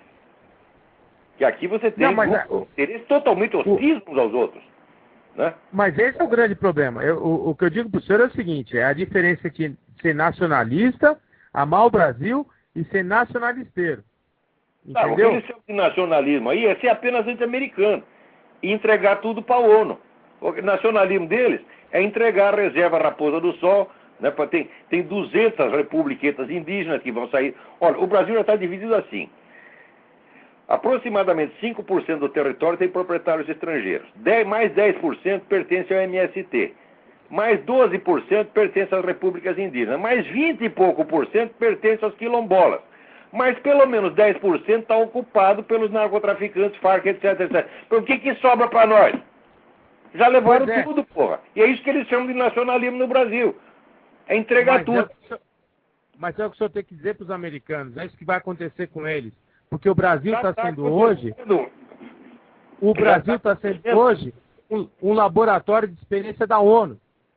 Que aqui você tem Não, mas, grupos o, de interesses totalmente hostis uns aos outros. Né? Mas esse é o grande problema. Eu, o, o que eu digo para o senhor é o seguinte, é a diferença entre ser nacionalista, amar o Brasil e ser nacionalisteiro. Entendeu? Não, aquele seu nacionalismo aí é ser apenas anti-americano e entregar tudo para a ONU. O nacionalismo deles é entregar a reserva Raposa do Sol, Né? Tem, tem duzentas republiquetas indígenas que vão sair. Olha, o Brasil já está dividido assim. Aproximadamente cinco por cento do território tem proprietários estrangeiros. dez, mais dez por cento pertence ao M S T. Mais doze por cento pertence às repúblicas indígenas. Mais vinte e pouco por cento pertence aos quilombolas. Mas pelo menos dez por cento está ocupado pelos narcotraficantes, Farc, etc, etcétera. Então o que, que sobra para nós? Já levaram é. tudo, porra. E é isso que eles chamam de nacionalismo no Brasil. É entregar mas tudo. É, mas é o que o senhor tem que dizer para os americanos. É isso que vai acontecer com eles. Porque o Brasil está tá sendo hoje... O Brasil está sendo hoje um, um laboratório de experiência da ONU.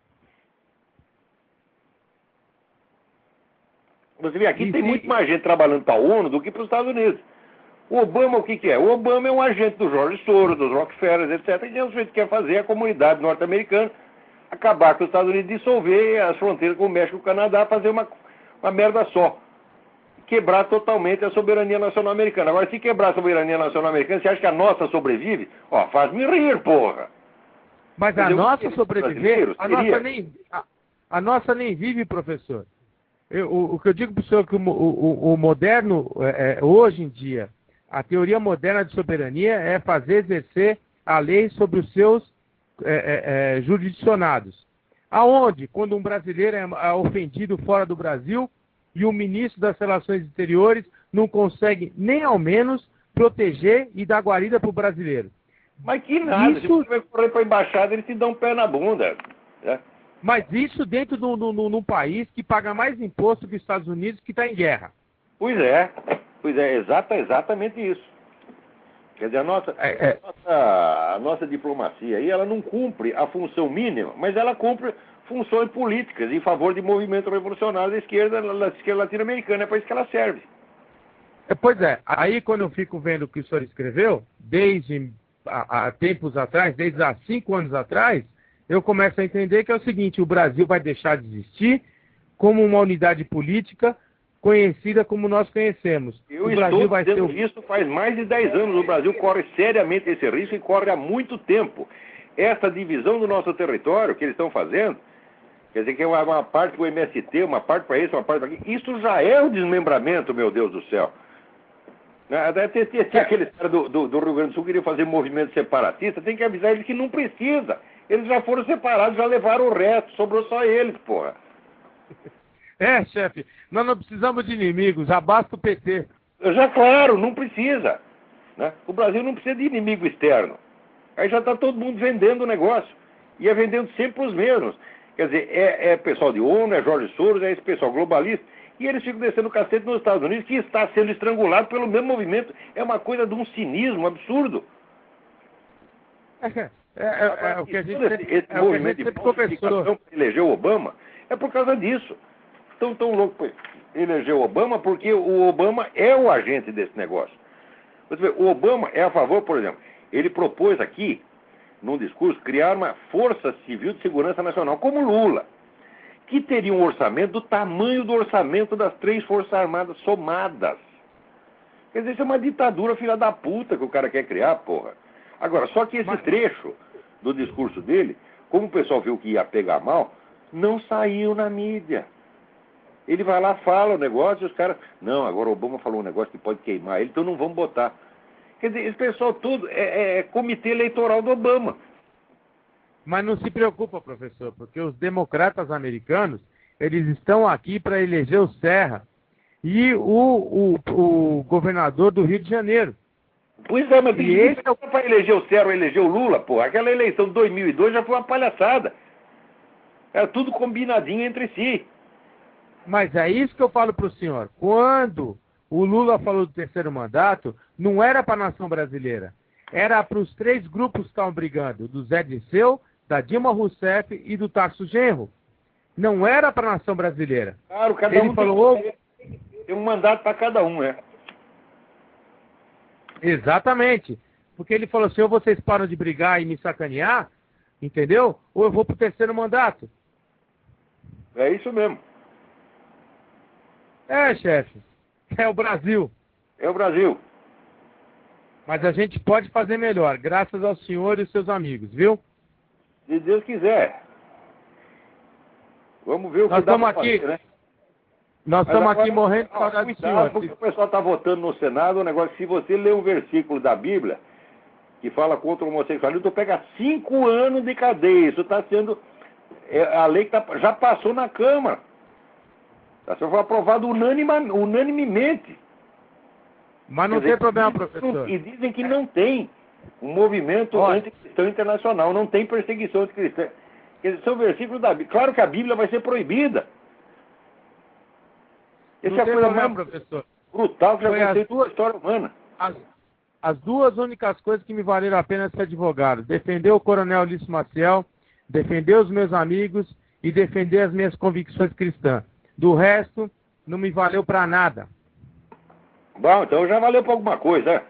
Você vê, aqui e tem sim. muito mais gente trabalhando para a ONU do que para os Estados Unidos. O Obama, o que, que é? O Obama é um agente do George Soros, dos Rockefeller, etcétera. E é o que quer fazer a comunidade norte-americana acabar com os Estados Unidos, dissolver as fronteiras com o México e o Canadá, fazer uma, uma merda só. Quebrar totalmente a soberania nacional americana. Agora, se quebrar a soberania nacional americana, você acha que a nossa sobrevive? Ó, faz-me rir, porra. Mas a nossa sobreviver, a nossa, nem, a, a nossa nem vive, professor. Eu, o, o que eu digo para o senhor é que o, o, o moderno, é, hoje em dia, a teoria moderna de soberania é fazer exercer a lei sobre os seus é, é, jurisdicionados. Aonde, quando um brasileiro é ofendido fora do Brasil e o ministro das Relações Exteriores não consegue nem ao menos proteger e dar guarida para o brasileiro. Mas que nada, isso... se você vai correr para a embaixada, eles te dão um pé na bunda. Né? Mas isso dentro de um país que paga mais imposto que os Estados Unidos, que está em guerra. Pois é, pois é, exata, exatamente isso. Quer dizer, a nossa, é, é. A, nossa, a nossa diplomacia aí, ela não cumpre a função mínima, mas ela cumpre funções políticas em favor de movimento revolucionário da esquerda, da esquerda latino-americana. É para isso que ela serve. É, pois é, aí quando eu fico vendo o que o senhor escreveu, desde há, há tempos atrás, desde há cinco anos atrás, eu começo a entender que é o seguinte: o Brasil vai deixar de existir como uma unidade política conhecida como nós conhecemos. Eu o estou Brasil vai dizendo ser... isso faz mais de dez anos. O Brasil corre seriamente esse risco e corre há muito tempo. Essa divisão do nosso território que eles estão fazendo, quer dizer que é uma, uma parte para o M S T, uma parte para isso, uma parte para aquilo, isso já é o desmembramento, meu Deus do céu. Até aqueles caras do, do, do Rio Grande do Sul que queriam fazer movimento separatista, tem que avisar eles que não precisa. Eles já foram separados, já levaram o resto, sobrou só eles, porra. É, chefe, nós não precisamos de inimigos, já basta o P T. Já, claro, não precisa. Né? O Brasil não precisa de inimigo externo. Aí já está todo mundo vendendo o negócio. E é vendendo sempre os mesmos. Quer dizer, é, é pessoal de ONU, é Jorge Soros, é esse pessoal globalista. E eles ficam descendo o cacete nos Estados Unidos, que está sendo estrangulado pelo mesmo movimento. É uma coisa de um cinismo absurdo. É, é, é, é o que a gente sempre, esse é movimento de falsificação que elegeu Obama é por causa disso. Estão tão loucos para eleger o Obama porque o Obama é o agente desse negócio. Você vê, o Obama é a favor, por exemplo, ele propôs aqui, num discurso, criar uma Força Civil de Segurança Nacional, como Lula, que teria um orçamento do tamanho do orçamento das três Forças Armadas somadas. Quer dizer, isso é uma ditadura filha da puta que o cara quer criar, porra. Agora, só que esse Mas... trecho do discurso dele, como o pessoal viu que ia pegar mal, não saiu na mídia. Ele vai lá, fala o negócio e os caras... Não, agora o Obama falou um negócio que pode queimar ele, então não vamos botar. Quer dizer, esse pessoal todo é, é comitê eleitoral do Obama. Mas não se preocupa, professor, porque os democratas americanos, eles estão aqui para eleger o Serra e o, o, o governador do Rio de Janeiro. Pois é, mas tem que esse... para eleger o Serra ou eleger o Lula, pô. Aquela eleição de dois mil e dois já foi uma palhaçada. Era tudo combinadinho entre si. Mas é isso que eu falo para o senhor. Quando o Lula falou do terceiro mandato, não era para a nação brasileira. Era para os três grupos que estavam brigando, do Zé Dirceu, da Dilma Rousseff e do Tarso Genro. Não era para a nação brasileira. Claro, cada Ele um falou, tem, tem um mandato para cada um, né? Exatamente. Porque ele falou assim, ou vocês param de brigar e me sacanear, entendeu? Ou eu vou para o terceiro mandato. É isso mesmo. É, chefe. É o Brasil. É o Brasil. Mas a gente pode fazer melhor, graças ao senhor e os seus amigos, viu? Se Deus quiser. Vamos ver o Nós que dá estamos pra aqui, fazer, né? nós Mas estamos agora, aqui morrendo de ó, saudade do cuidado, senhor. porque o pessoal está votando no Senado um negócio, se você ler um versículo da Bíblia que fala contra o homossexualismo, tu pega cinco anos de cadeia. Isso está sendo... É, a lei que tá, já passou na Câmara. Tá, foi aprovado unanima, unanimemente. Mas não Quer dizer, tem problema, dizem- professor. E dizem que não tem um movimento Olha. anticristão internacional, não tem perseguição anticristã. Quer dizer, são versículos da Bíblia. Claro que a Bíblia vai ser proibida. Essa Não é a tem coisa problema, mais professor. brutal que já Foi as aconteceu na duas- história humana. As, as duas únicas coisas que me valeram a pena ser advogado. Defender o coronel Ulisses Maciel, defender os meus amigos e defender as minhas convicções cristãs. Do resto, não me valeu para nada. Bom, então já valeu para alguma coisa, né?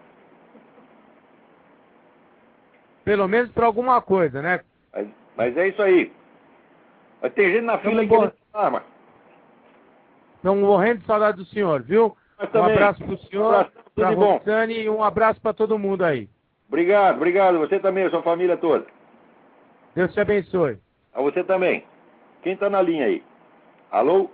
Pelo menos para alguma coisa, né? Mas, mas é isso aí. Mas tem gente na fila aí Vamos querendo arma. Estão morrendo de saudade do senhor, viu? Mas Um também. abraço pro senhor, Um abraço, tudo pra de bom. Roxane e um abraço para todo mundo aí. Obrigado, obrigado. Você também, sua família toda. Deus te abençoe. A você também. Quem está na linha aí? Alô?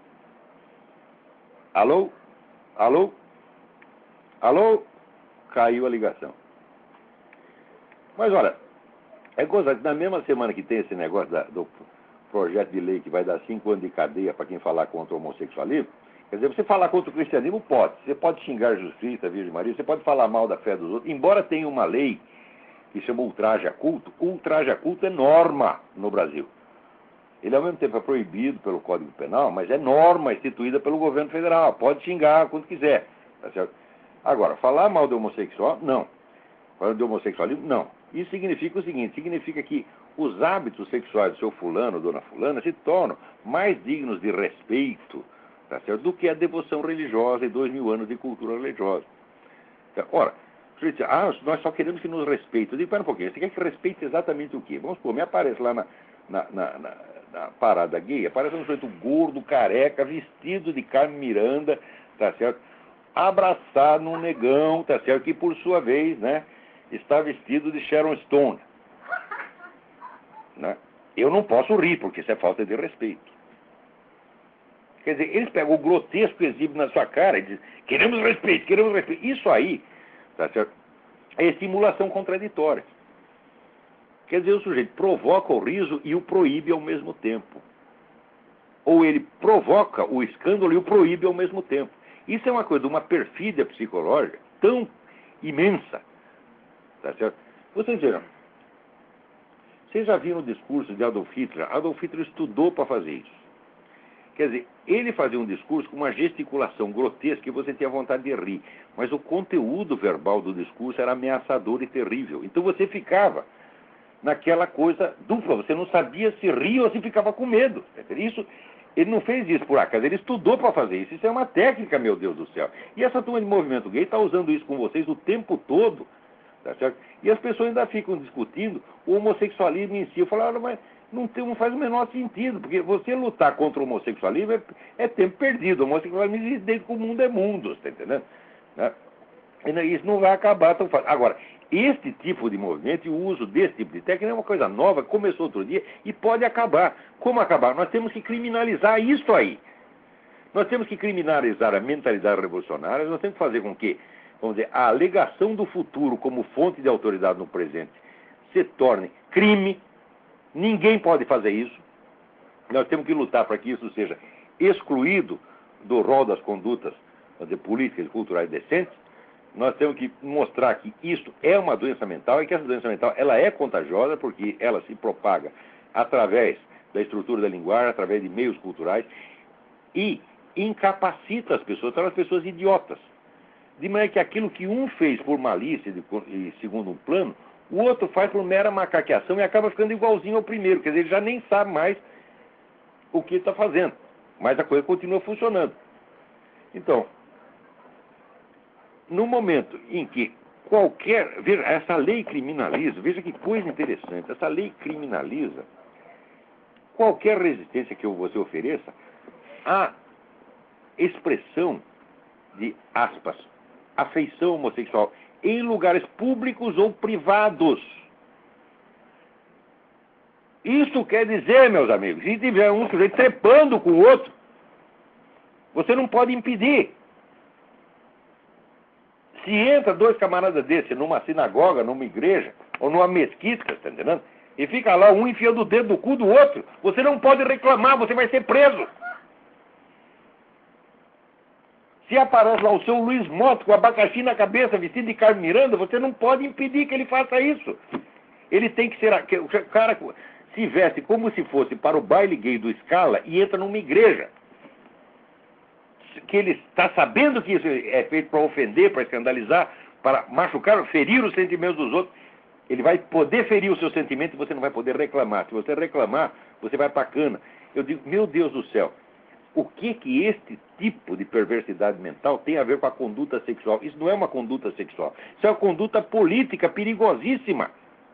Alô? Alô? Alô? Caiu a ligação. Mas olha, é coisa que na mesma semana que tem esse negócio da, do projeto de lei que vai dar cinco anos de cadeia para quem falar contra o homossexualismo, quer dizer, você falar contra o cristianismo pode. Você pode xingar Jesus Cristo, a Virgem Maria, você pode falar mal da fé dos outros, embora tenha uma lei que chama ultraje a culto, o ultraje a culto é norma no Brasil. Ele, ao mesmo tempo, é proibido pelo Código Penal, mas é norma instituída pelo governo federal. Pode xingar quando quiser. Tá certo? Agora, falar mal do homossexual, não. Falar do homossexualismo, não. Isso significa o seguinte, significa que os hábitos sexuais do seu fulano ou dona fulana se tornam mais dignos de respeito, tá certo? Do que a devoção religiosa e dois mil anos de cultura religiosa. Tá? Ora, você diz, ah, nós só queremos que nos respeite. Eu digo, pera um pouquinho, você quer que respeite exatamente o quê? Vamos supor, me aparece lá na... na, na, na na parada gay, aparece um sujeito gordo, careca, vestido de Carmen Miranda, tá certo? Abraçado num negão, tá certo? Que por sua vez, né, está vestido de Sharon Stone. Né? Eu não posso rir, porque isso é falta de respeito. Quer dizer, eles pegam o grotesco exibe na sua cara e dizem, queremos respeito, queremos respeito. Isso aí, tá certo? É estimulação contraditória. Quer dizer, o sujeito provoca o riso e o proíbe ao mesmo tempo. Ou ele provoca o escândalo e o proíbe ao mesmo tempo. Isso é uma coisa de uma perfídia psicológica tão imensa. Tá certo? Vocês viram? Vocês já viram o discurso de Adolf Hitler? Adolf Hitler estudou para fazer isso. Quer dizer, ele fazia um discurso com uma gesticulação grotesca que você tinha vontade de rir. Mas o conteúdo verbal do discurso era ameaçador e terrível. Então você ficava naquela coisa dupla, você não sabia se ria ou se ficava com medo. Isso, ele não fez isso por acaso, ele estudou para fazer isso. Isso é uma técnica, meu Deus do céu. E essa turma de movimento gay está usando isso com vocês o tempo todo, tá certo? E as pessoas ainda ficam discutindo o homossexualismo em si. Eu falo, mas não, tem, não faz o menor sentido, porque você lutar contra o homossexualismo é, é tempo perdido. O homossexualismo existe desde que o mundo é mundo, está entendendo? Né? E isso não vai acabar tão fácil. Agora, este tipo de movimento e o uso desse tipo de técnica é uma coisa nova, que começou outro dia e pode acabar. Como acabar? Nós temos que criminalizar isso aí. Nós temos que criminalizar a mentalidade revolucionária, nós temos que fazer com que, vamos dizer, a alegação do futuro como fonte de autoridade no presente se torne crime. Ninguém pode fazer isso. Nós temos que lutar para que isso seja excluído do rol das condutas, vamos dizer, políticas e culturais decentes. Nós temos que mostrar que isso é uma doença mental e que essa doença mental ela é contagiosa porque ela se propaga através da estrutura da linguagem, através de meios culturais e incapacita as pessoas, torna as pessoas idiotas. De maneira que aquilo que um fez por malícia e segundo um plano, o outro faz por mera macaqueação e acaba ficando igualzinho ao primeiro. Quer dizer, ele já nem sabe mais o que está fazendo, mas a coisa continua funcionando. Então, no momento em que qualquer... Veja, essa lei criminaliza, veja que coisa interessante, essa lei criminaliza qualquer resistência que você ofereça à expressão de, aspas, afeição homossexual em lugares públicos ou privados. Isso quer dizer, meus amigos, se tiver um sujeito trepando com o outro, você não pode impedir. Se entra dois camaradas desses numa sinagoga, numa igreja, ou numa mesquita, tá entendendo? E fica lá um enfiando o dedo no cu do outro, você não pode reclamar, você vai ser preso. Se aparece lá o seu Luiz Moto com abacaxi na cabeça, vestido de Carmen Miranda, você não pode impedir que ele faça isso. Ele tem que ser... O cara se veste como se fosse para o baile gay do Scala e entra numa igreja. Que ele está sabendo que isso é feito para ofender, para escandalizar, para machucar, ferir os sentimentos dos outros. Ele vai poder ferir os seus sentimentos e você não vai poder reclamar. Se você reclamar, você vai para a cana. Eu digo, meu Deus do céu, o que que este tipo de perversidade mental tem a ver com a conduta sexual? Isso não é uma conduta sexual. Isso é uma conduta política perigosíssima.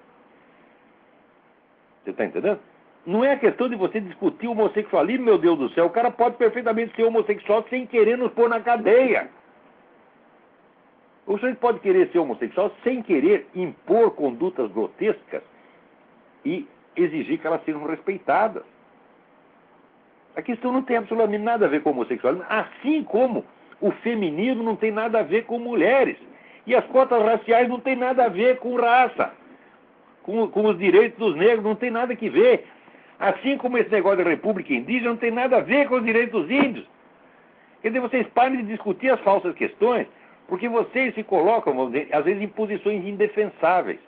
Você está entendendo? Não é a questão de você discutir homossexualismo, meu Deus do céu. O cara pode perfeitamente ser homossexual sem querer nos pôr na cadeia. O senhor pode querer ser homossexual sem querer impor condutas grotescas e exigir que elas sejam respeitadas. A questão não tem absolutamente nada a ver com homossexualismo, assim como o feminismo não tem nada a ver com mulheres. E as cotas raciais não tem nada a ver com raça. Com, com os direitos dos negros não tem nada que ver. Assim como esse negócio da república indígena não tem nada a ver com os direitos dos índios. Quer dizer, vocês parem de discutir as falsas questões, porque vocês se colocam, vamos dizer, às vezes em posições indefensáveis.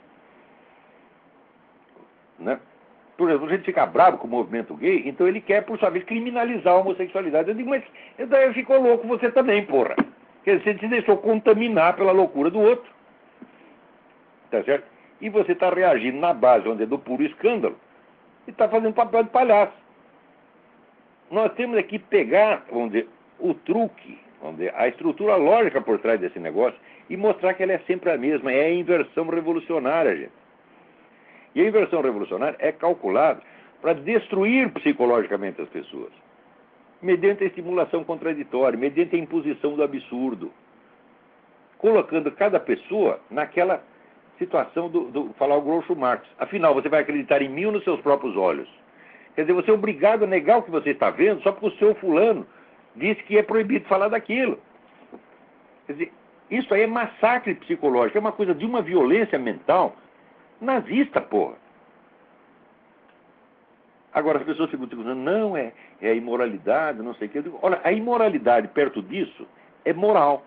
Né? Por exemplo, a gente fica bravo com o movimento gay, então ele quer, por sua vez, criminalizar a homossexualidade. Eu digo, mas daí ficou louco você também, porra. Quer dizer, você se deixou contaminar pela loucura do outro. Tá certo? E você está reagindo na base, onde é do puro escândalo, e está fazendo papel de palhaço. Nós temos aqui que pegar, vamos dizer, o truque, vamos dizer, a estrutura lógica por trás desse negócio e mostrar que ela é sempre a mesma, é a inversão revolucionária, gente. E a inversão revolucionária é calculada para destruir psicologicamente as pessoas, mediante a estimulação contraditória, mediante a imposição do absurdo, colocando cada pessoa naquela situação do, do falar o Groucho Marx. Afinal, você vai acreditar em mim ou nos seus próprios olhos? Quer dizer, você é obrigado a negar o que você está vendo só porque o seu fulano disse que é proibido falar daquilo. Quer dizer, isso aí é massacre psicológico, é uma coisa de uma violência mental nazista, porra. Agora as pessoas ficam dizendo, não, é, é a imoralidade, não sei o que. Eu digo, olha, a imoralidade perto disso é moral.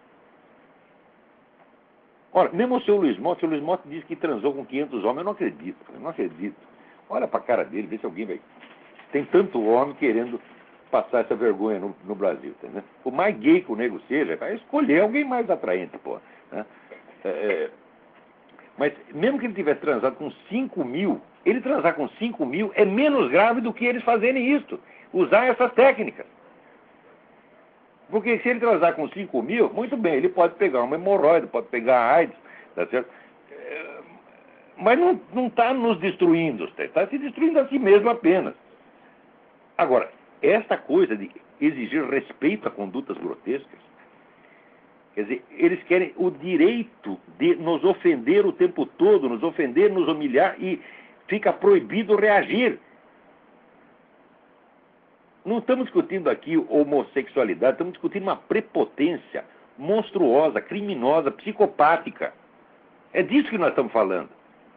Olha, mesmo o seu Luiz Motta, o seu Luiz Motta diz que transou com quinhentos homens, eu não acredito, eu não acredito. Olha pra cara dele, vê se alguém vai... Tem tanto homem querendo passar essa vergonha no, no Brasil, entendeu? O mais gay que o nego seja, vai escolher alguém mais atraente, pô. Né? É, mas mesmo que ele tivesse transado com cinco mil, ele transar com cinco mil é menos grave do que eles fazerem isso, usar essas técnicas. Porque se ele transar com cinco mil, muito bem, ele pode pegar uma hemorroide, pode pegar AIDS, tá certo? É, mas não está nos destruindo, está se destruindo a si mesmo apenas. Agora, esta coisa de exigir respeito a condutas grotescas, quer dizer, eles querem o direito de nos ofender o tempo todo, nos ofender, nos humilhar, e fica proibido reagir. Não estamos discutindo aqui homossexualidade, estamos discutindo uma prepotência monstruosa, criminosa, psicopática. É disso que nós estamos falando.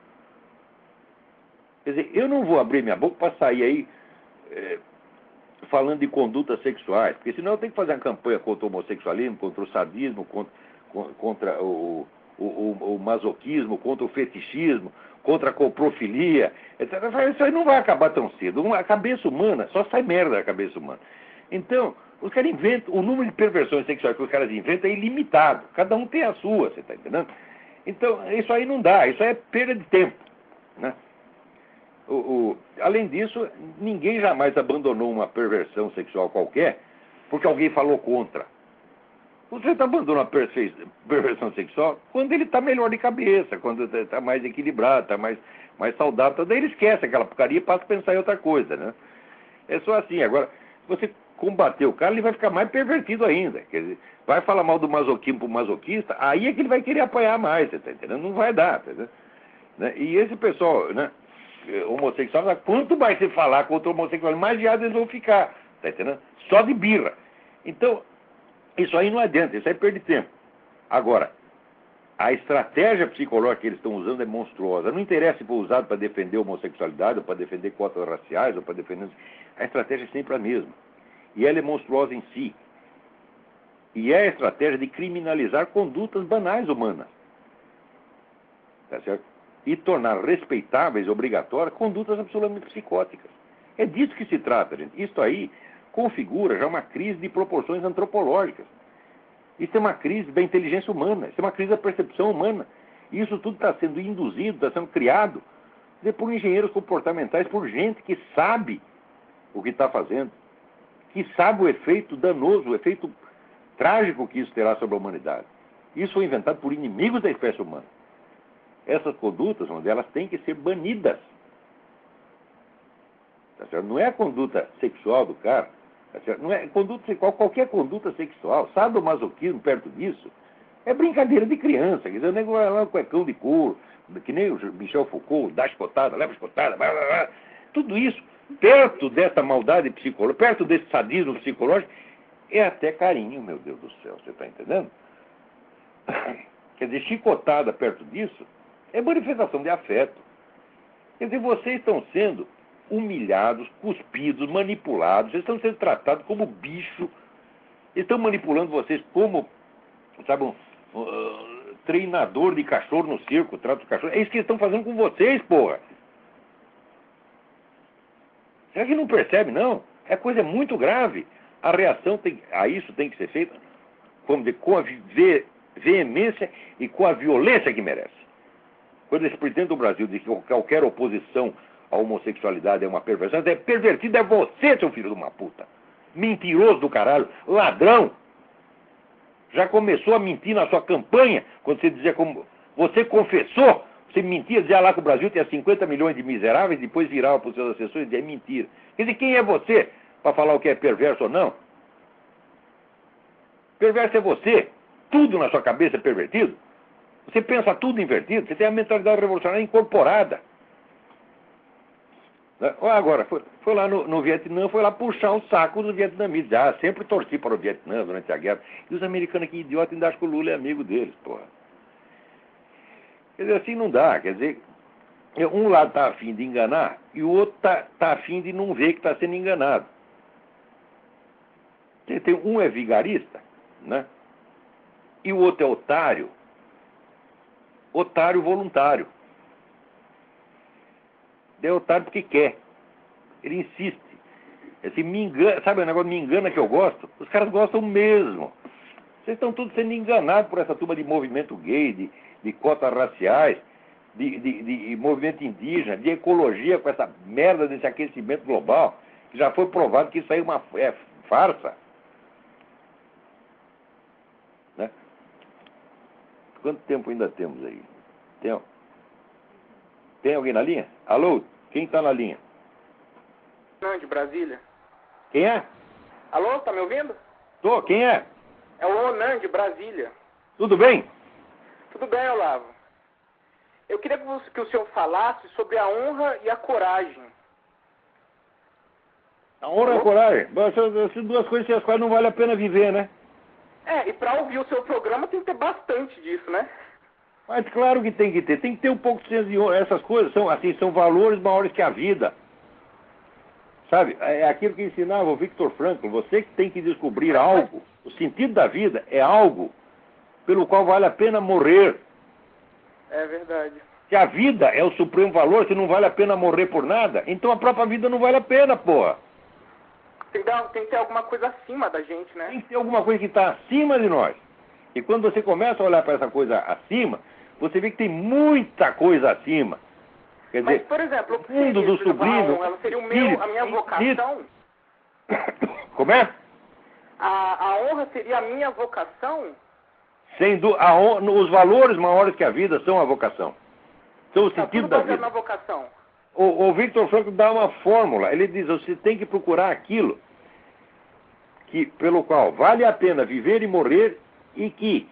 Quer dizer, eu não vou abrir minha boca para sair aí é, falando de condutas sexuais, porque senão eu tenho que fazer uma campanha contra o homossexualismo, contra o sadismo, contra, contra o, o, o, o masoquismo, contra o fetichismo, contra a coprofilia, etcétera. Isso aí não vai acabar tão cedo. A cabeça humana, só sai merda da cabeça humana. Então, os caras inventam, o número de perversões sexuais que os caras inventam é ilimitado. Cada um tem a sua, você está entendendo? Então, isso aí não dá, isso aí é perda de tempo, né? O, o, além disso, ninguém jamais abandonou uma perversão sexual qualquer porque alguém falou contra. Você está abandonando uma perversão sexual quando ele está melhor de cabeça, quando está mais equilibrado, está mais, mais saudável, daí ele esquece aquela porcaria e passa a pensar em outra coisa, né? É só assim. Agora, se você combater o cara, ele vai ficar mais pervertido ainda. Quer dizer, vai falar mal do masoquismo para o masoquista, aí é que ele vai querer apanhar mais, você está entendendo? Não vai dar, tá entendendo? Né? E esse pessoal, né? homossexuais, quanto mais você falar contra o homossexual, mais viados eles vão ficar. Tá entendendo? Só de birra. Então, isso aí não adianta, isso aí perde tempo. Agora, a estratégia psicológica que eles estão usando é monstruosa. Não interessa se for usado para defender a homossexualidade, ou para defender cotas raciais, ou para defender... A estratégia é sempre a mesma. E ela é monstruosa em si. E é a estratégia de criminalizar condutas banais humanas. Tá certo? E tornar respeitáveis, obrigatórias, condutas absolutamente psicóticas. É disso que se trata, gente. Isso aí configura já uma crise de proporções antropológicas. Isso é uma crise da inteligência humana, isso é uma crise da percepção humana. E isso tudo está sendo induzido, está sendo criado por engenheiros comportamentais, por gente que sabe o que está fazendo, que sabe o efeito danoso, o efeito trágico que isso terá sobre a humanidade. Isso foi inventado por inimigos da espécie humana. Essas condutas, uma delas, têm que ser banidas. Tá certo? Não é a conduta sexual do cara. Tá certo? Não é conduta sexual, qualquer conduta sexual, sadomasoquismo perto disso, é brincadeira de criança. Quer dizer, o negócio é lá um cuecão de couro, que nem o Michel Foucault, dá escotada, leva escotada, blá, blá, blá. Tudo isso, perto dessa maldade psicológica, perto desse sadismo psicológico, é até carinho, meu Deus do céu, você está entendendo? Quer dizer, chicotada perto disso é manifestação de afeto. Quer dizer, vocês estão sendo humilhados, cuspidos, manipulados, vocês estão sendo tratados como bicho, estão manipulando vocês como, sabe, um uh, treinador de cachorro no circo, trata o cachorro. É isso que eles estão fazendo com vocês, porra. Será que não percebe, não? É coisa muito grave. A reação tem, a isso tem que ser feita, vamos dizer, com a ve veemência e com a violência que merece. Quando esse presidente do Brasil diz que qualquer oposição à homossexualidade é uma perversão, é pervertido é você, seu filho de uma puta. Mentiroso do caralho, ladrão. Já começou a mentir na sua campanha, quando você dizia como... Você confessou, você mentia, dizia lá que o Brasil tinha cinquenta milhões de miseráveis, depois virava para os seus assessores e dizia, é mentira. Quer dizer, quem é você para falar o que é perverso ou não? Perverso é você. Tudo na sua cabeça é pervertido. Você pensa tudo invertido, você tem a mentalidade revolucionária incorporada. Agora, foi, foi lá no, no Vietnã, foi lá puxar o saco dos vietnamitas. Ah, sempre torci para o Vietnã durante a guerra. E os americanos aqui, idiotas, ainda acham que o Lula é amigo deles, porra. Quer dizer, assim não dá. Quer dizer, um lado está afim de enganar e o outro está tá afim de não ver que está sendo enganado. Tem, um é vigarista, né? E o outro é otário. Otário voluntário. É otário porque quer. Ele insiste. Esse me engana, sabe o negócio me engana que eu gosto? Os caras gostam mesmo. Vocês estão todos sendo enganados por essa turma de movimento gay, de, de cotas raciais, de, de, de movimento indígena, de ecologia com essa merda desse aquecimento global, que já foi provado que isso aí é uma é farsa. Né? Quanto tempo ainda temos aí? Tem, tem alguém na linha? Alô? Quem está na linha? Não, de Brasília. Quem é? Alô, tá me ouvindo? Tô, quem é? É o Onan, de Brasília. Tudo bem? Tudo bem, Olavo. Eu queria que, você, que o senhor falasse sobre a honra e a coragem. A honra e a coragem? Essas duas coisas sem as quais não vale a pena viver, né? É, e para ouvir o seu programa tem que ter bastante disso, né? Mas claro que tem que ter. Tem que ter um pouco de senso de honra. Essas coisas são, assim, são valores maiores que a vida. Sabe? É aquilo que ensinava o Viktor Frankl. Você que tem que descobrir algo. O sentido da vida é algo pelo qual vale a pena morrer. É verdade. Se a vida é o supremo valor, se não vale a pena morrer por nada, então a própria vida não vale a pena, porra. Tem que, dar, tem que ter alguma coisa acima da gente, né? Tem que ter alguma coisa que está acima de nós. E quando você começa a olhar para essa coisa acima, você vê que tem muita coisa acima. Quer Mas, dizer, por exemplo, o mundo do sublime, ela seria o meu, a minha vocação? Como é? A, a honra seria a minha vocação? Sem du... a honra, os valores maiores que a vida são a vocação. São o Tá sentido tudo da baseado vida. na vocação. O, o Viktor Frankl dá uma fórmula. Ele diz, você tem que procurar aquilo que, pelo qual vale a pena viver e morrer e que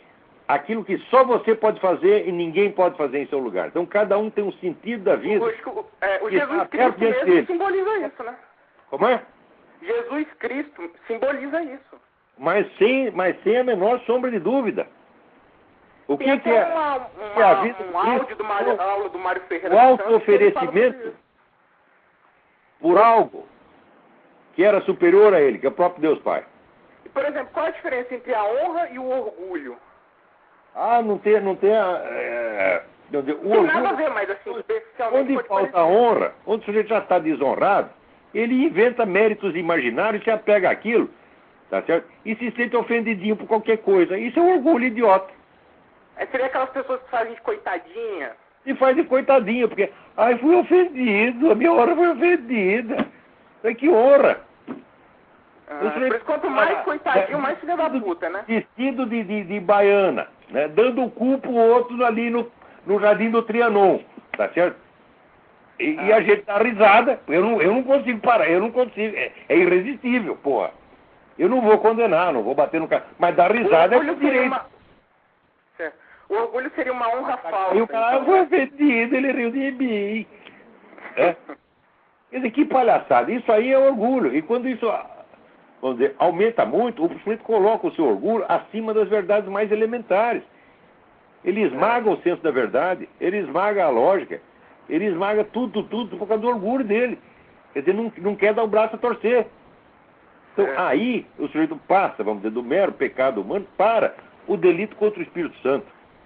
aquilo que só você pode fazer e ninguém pode fazer em seu lugar. Então cada um tem um sentido da vida. O, é, o que Jesus está Cristo perto mesmo dele. simboliza isso, né? Como é? Jesus Cristo simboliza isso. Mas sem, mas sem a menor sombra de dúvida. O que, Tem que até é? uma, que é a uma, vida um de Cristo? áudio do Mário, aula do Mário Ferreira. O dos Santos, que ele fala auto-oferecimento sobre isso. por algo que era superior a ele, que é o próprio Deus Pai. E, por exemplo, qual a diferença entre a honra e o orgulho? Ah, não tem, não tem a, é, não tem, o Não tem nada a orgulho, ver, mas assim, especialmente onde pode falta parecer. honra, onde o sujeito já está desonrado, ele inventa méritos imaginários, se apega àquilo, tá certo? E se sente ofendidinho por qualquer coisa. Isso é um orgulho idiota. É, seria aquelas pessoas que fazem de coitadinha. E faz de coitadinho, porque, ai, fui ofendido, a minha honra foi ofendida. É que honra. Ah, por isso, quanto mais coitadinho, mais filha da puta, né? Vestido de, de, de baiana, né? Dando o cu pro outro ali no, no Jardim do Trianon, tá certo? E, Ah. e a gente dá risada, eu não, eu não consigo parar, eu não consigo, é, é irresistível, porra. Eu não vou condenar, não vou bater no cara, mas dar risada é O orgulho por seria direito. uma... Certo. O orgulho seria uma honra falsa. Aí o cara então, foi né? ofendido, ele riu de mim. É? Quer dizer, que palhaçada, isso aí é orgulho, e quando isso... Vamos dizer, aumenta muito, o sujeito coloca o seu orgulho acima das verdades mais elementares. Ele esmaga o senso da verdade, ele esmaga a lógica, ele esmaga tudo, tudo, por causa do orgulho dele. Quer dizer, não, não quer dar o braço a torcer. Então, É. aí, o sujeito passa, vamos dizer, do mero pecado humano para o delito contra o Espírito Santo.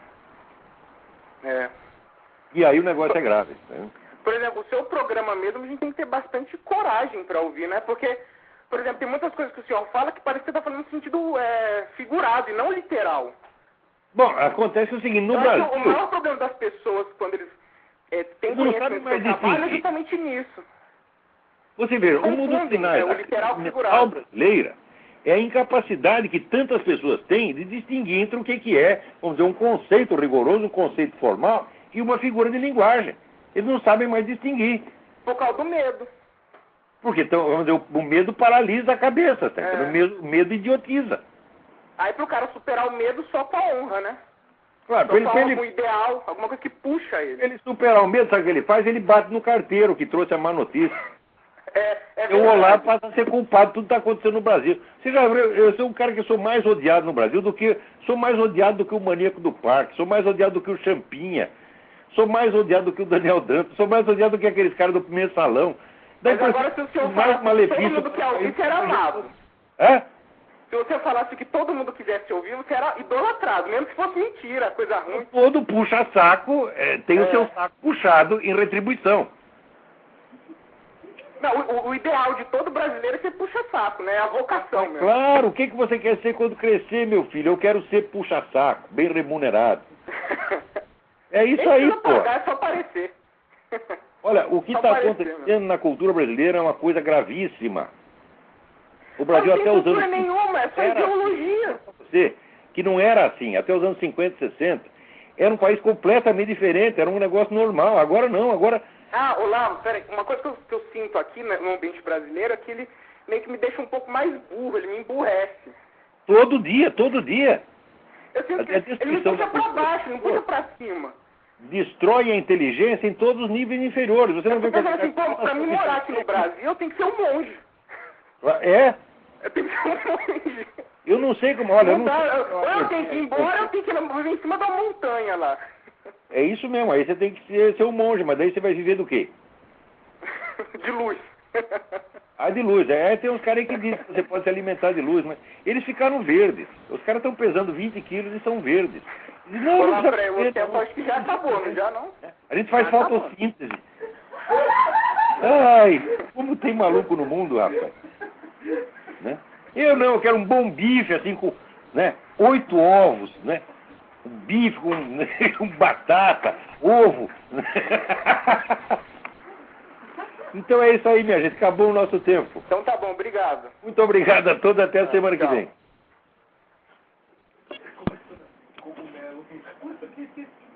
É. E aí o negócio é grave. Né? Por exemplo, o seu programa mesmo, a gente tem que ter bastante coragem para ouvir, né? Porque, por exemplo, tem muitas coisas que o senhor fala que parece que você está falando no sentido é, figurado e não literal. Bom, acontece o seguinte, no Eu acho Brasil... que o maior problema das pessoas, quando eles é, têm Eles não conhecimento sabem do mais seu trabalho, é distinguir. justamente nisso. Você vê, o mundo dos Confundem, sinais é, o da literal com o mental figurado. brasileira é a incapacidade que tantas pessoas têm de distinguir entre o que, que é, vamos dizer, um conceito rigoroso, um conceito formal e uma figura de linguagem. Eles não sabem mais distinguir. Por causa do medo. Porque, então, vamos dizer, o medo paralisa a cabeça, tá? É. O medo, o medo idiotiza. Aí pro cara superar o medo só com a honra, né? Claro, Só para ele, com pra algum ele, ideal, alguma coisa que puxa ele. ele superar o medo, sabe o que ele faz? Ele bate no carteiro que trouxe a má notícia. É, é O Olavo verdade. passa a ser culpado de tudo que está acontecendo no Brasil. Você já viu, eu sou um cara que sou mais odiado no Brasil do que... Sou mais odiado do que o maníaco do parque, sou mais odiado do que o Champinha, sou mais odiado do que o Daniel Dantas, sou mais odiado do que aqueles caras do primeiro salão. Mas Daí, agora se o senhor mais falasse que malefício todo mundo quer ouvir, você era amado. É? Se você falasse que todo mundo quisesse ouvir, você era idolatrado, mesmo que fosse mentira, coisa ruim. Todo puxa-saco é, tem É. o seu saco puxado em retribuição. Não, o, o ideal de todo brasileiro é ser puxa-saco, né? É a vocação mesmo. Claro, o que, que você quer ser quando crescer, meu filho? Eu quero ser puxa-saco, bem remunerado. É isso Nem aí, precisa pô. pagar, é só aparecer. Olha, o que Só está parecer, acontecendo na cultura brasileira é uma coisa gravíssima. O Não Brasil tem até os cultura anos... nenhuma, é só Era ideologia. Você, que não era assim, até os anos cinquenta, sessenta, era um país completamente diferente, era um negócio normal. Agora não, agora... Ah, Olavo, peraí, uma coisa que eu, que eu sinto aqui né, no ambiente brasileiro é que ele meio que me deixa um pouco mais burro, ele me emburrece. Todo dia, todo dia. Eu sinto que A ele me destruição puxa da pra cultura. baixo, não puxa pra cima. Destrói a inteligência em todos os níveis inferiores. Você Eu não tô vê pensando assim, pô, pra mim morar aqui no Brasil, eu tenho que ser um monge. É? Eu tenho que ser um monge. Eu não sei como... Olha, eu Não não dá, sei... eu- ou eu tenho que ir embora, eu tenho que ir viver em cima da montanha lá. É isso mesmo, aí você tem que ser, ser um monge, mas daí você vai viver do quê? De luz. Ah, de luz. É, tem uns caras aí que dizem que você pode se alimentar de luz, mas eles ficaram verdes. Os caras estão pesando vinte quilos e são verdes. Eles, não, Olá, não precisa peraí, comer, o tempo não. acho que já acabou, não já não? A gente faz Já acabou. fotossíntese. Ai, como tem maluco no mundo, rapaz. Né? Eu não, eu quero um bom bife, assim, com né, oito ovos, né? Um bife com, com batata, ovo. Então é isso aí, minha gente. Acabou o nosso tempo. Então tá bom, obrigado. Muito obrigado a todos. Até a semana que Tchau. vem.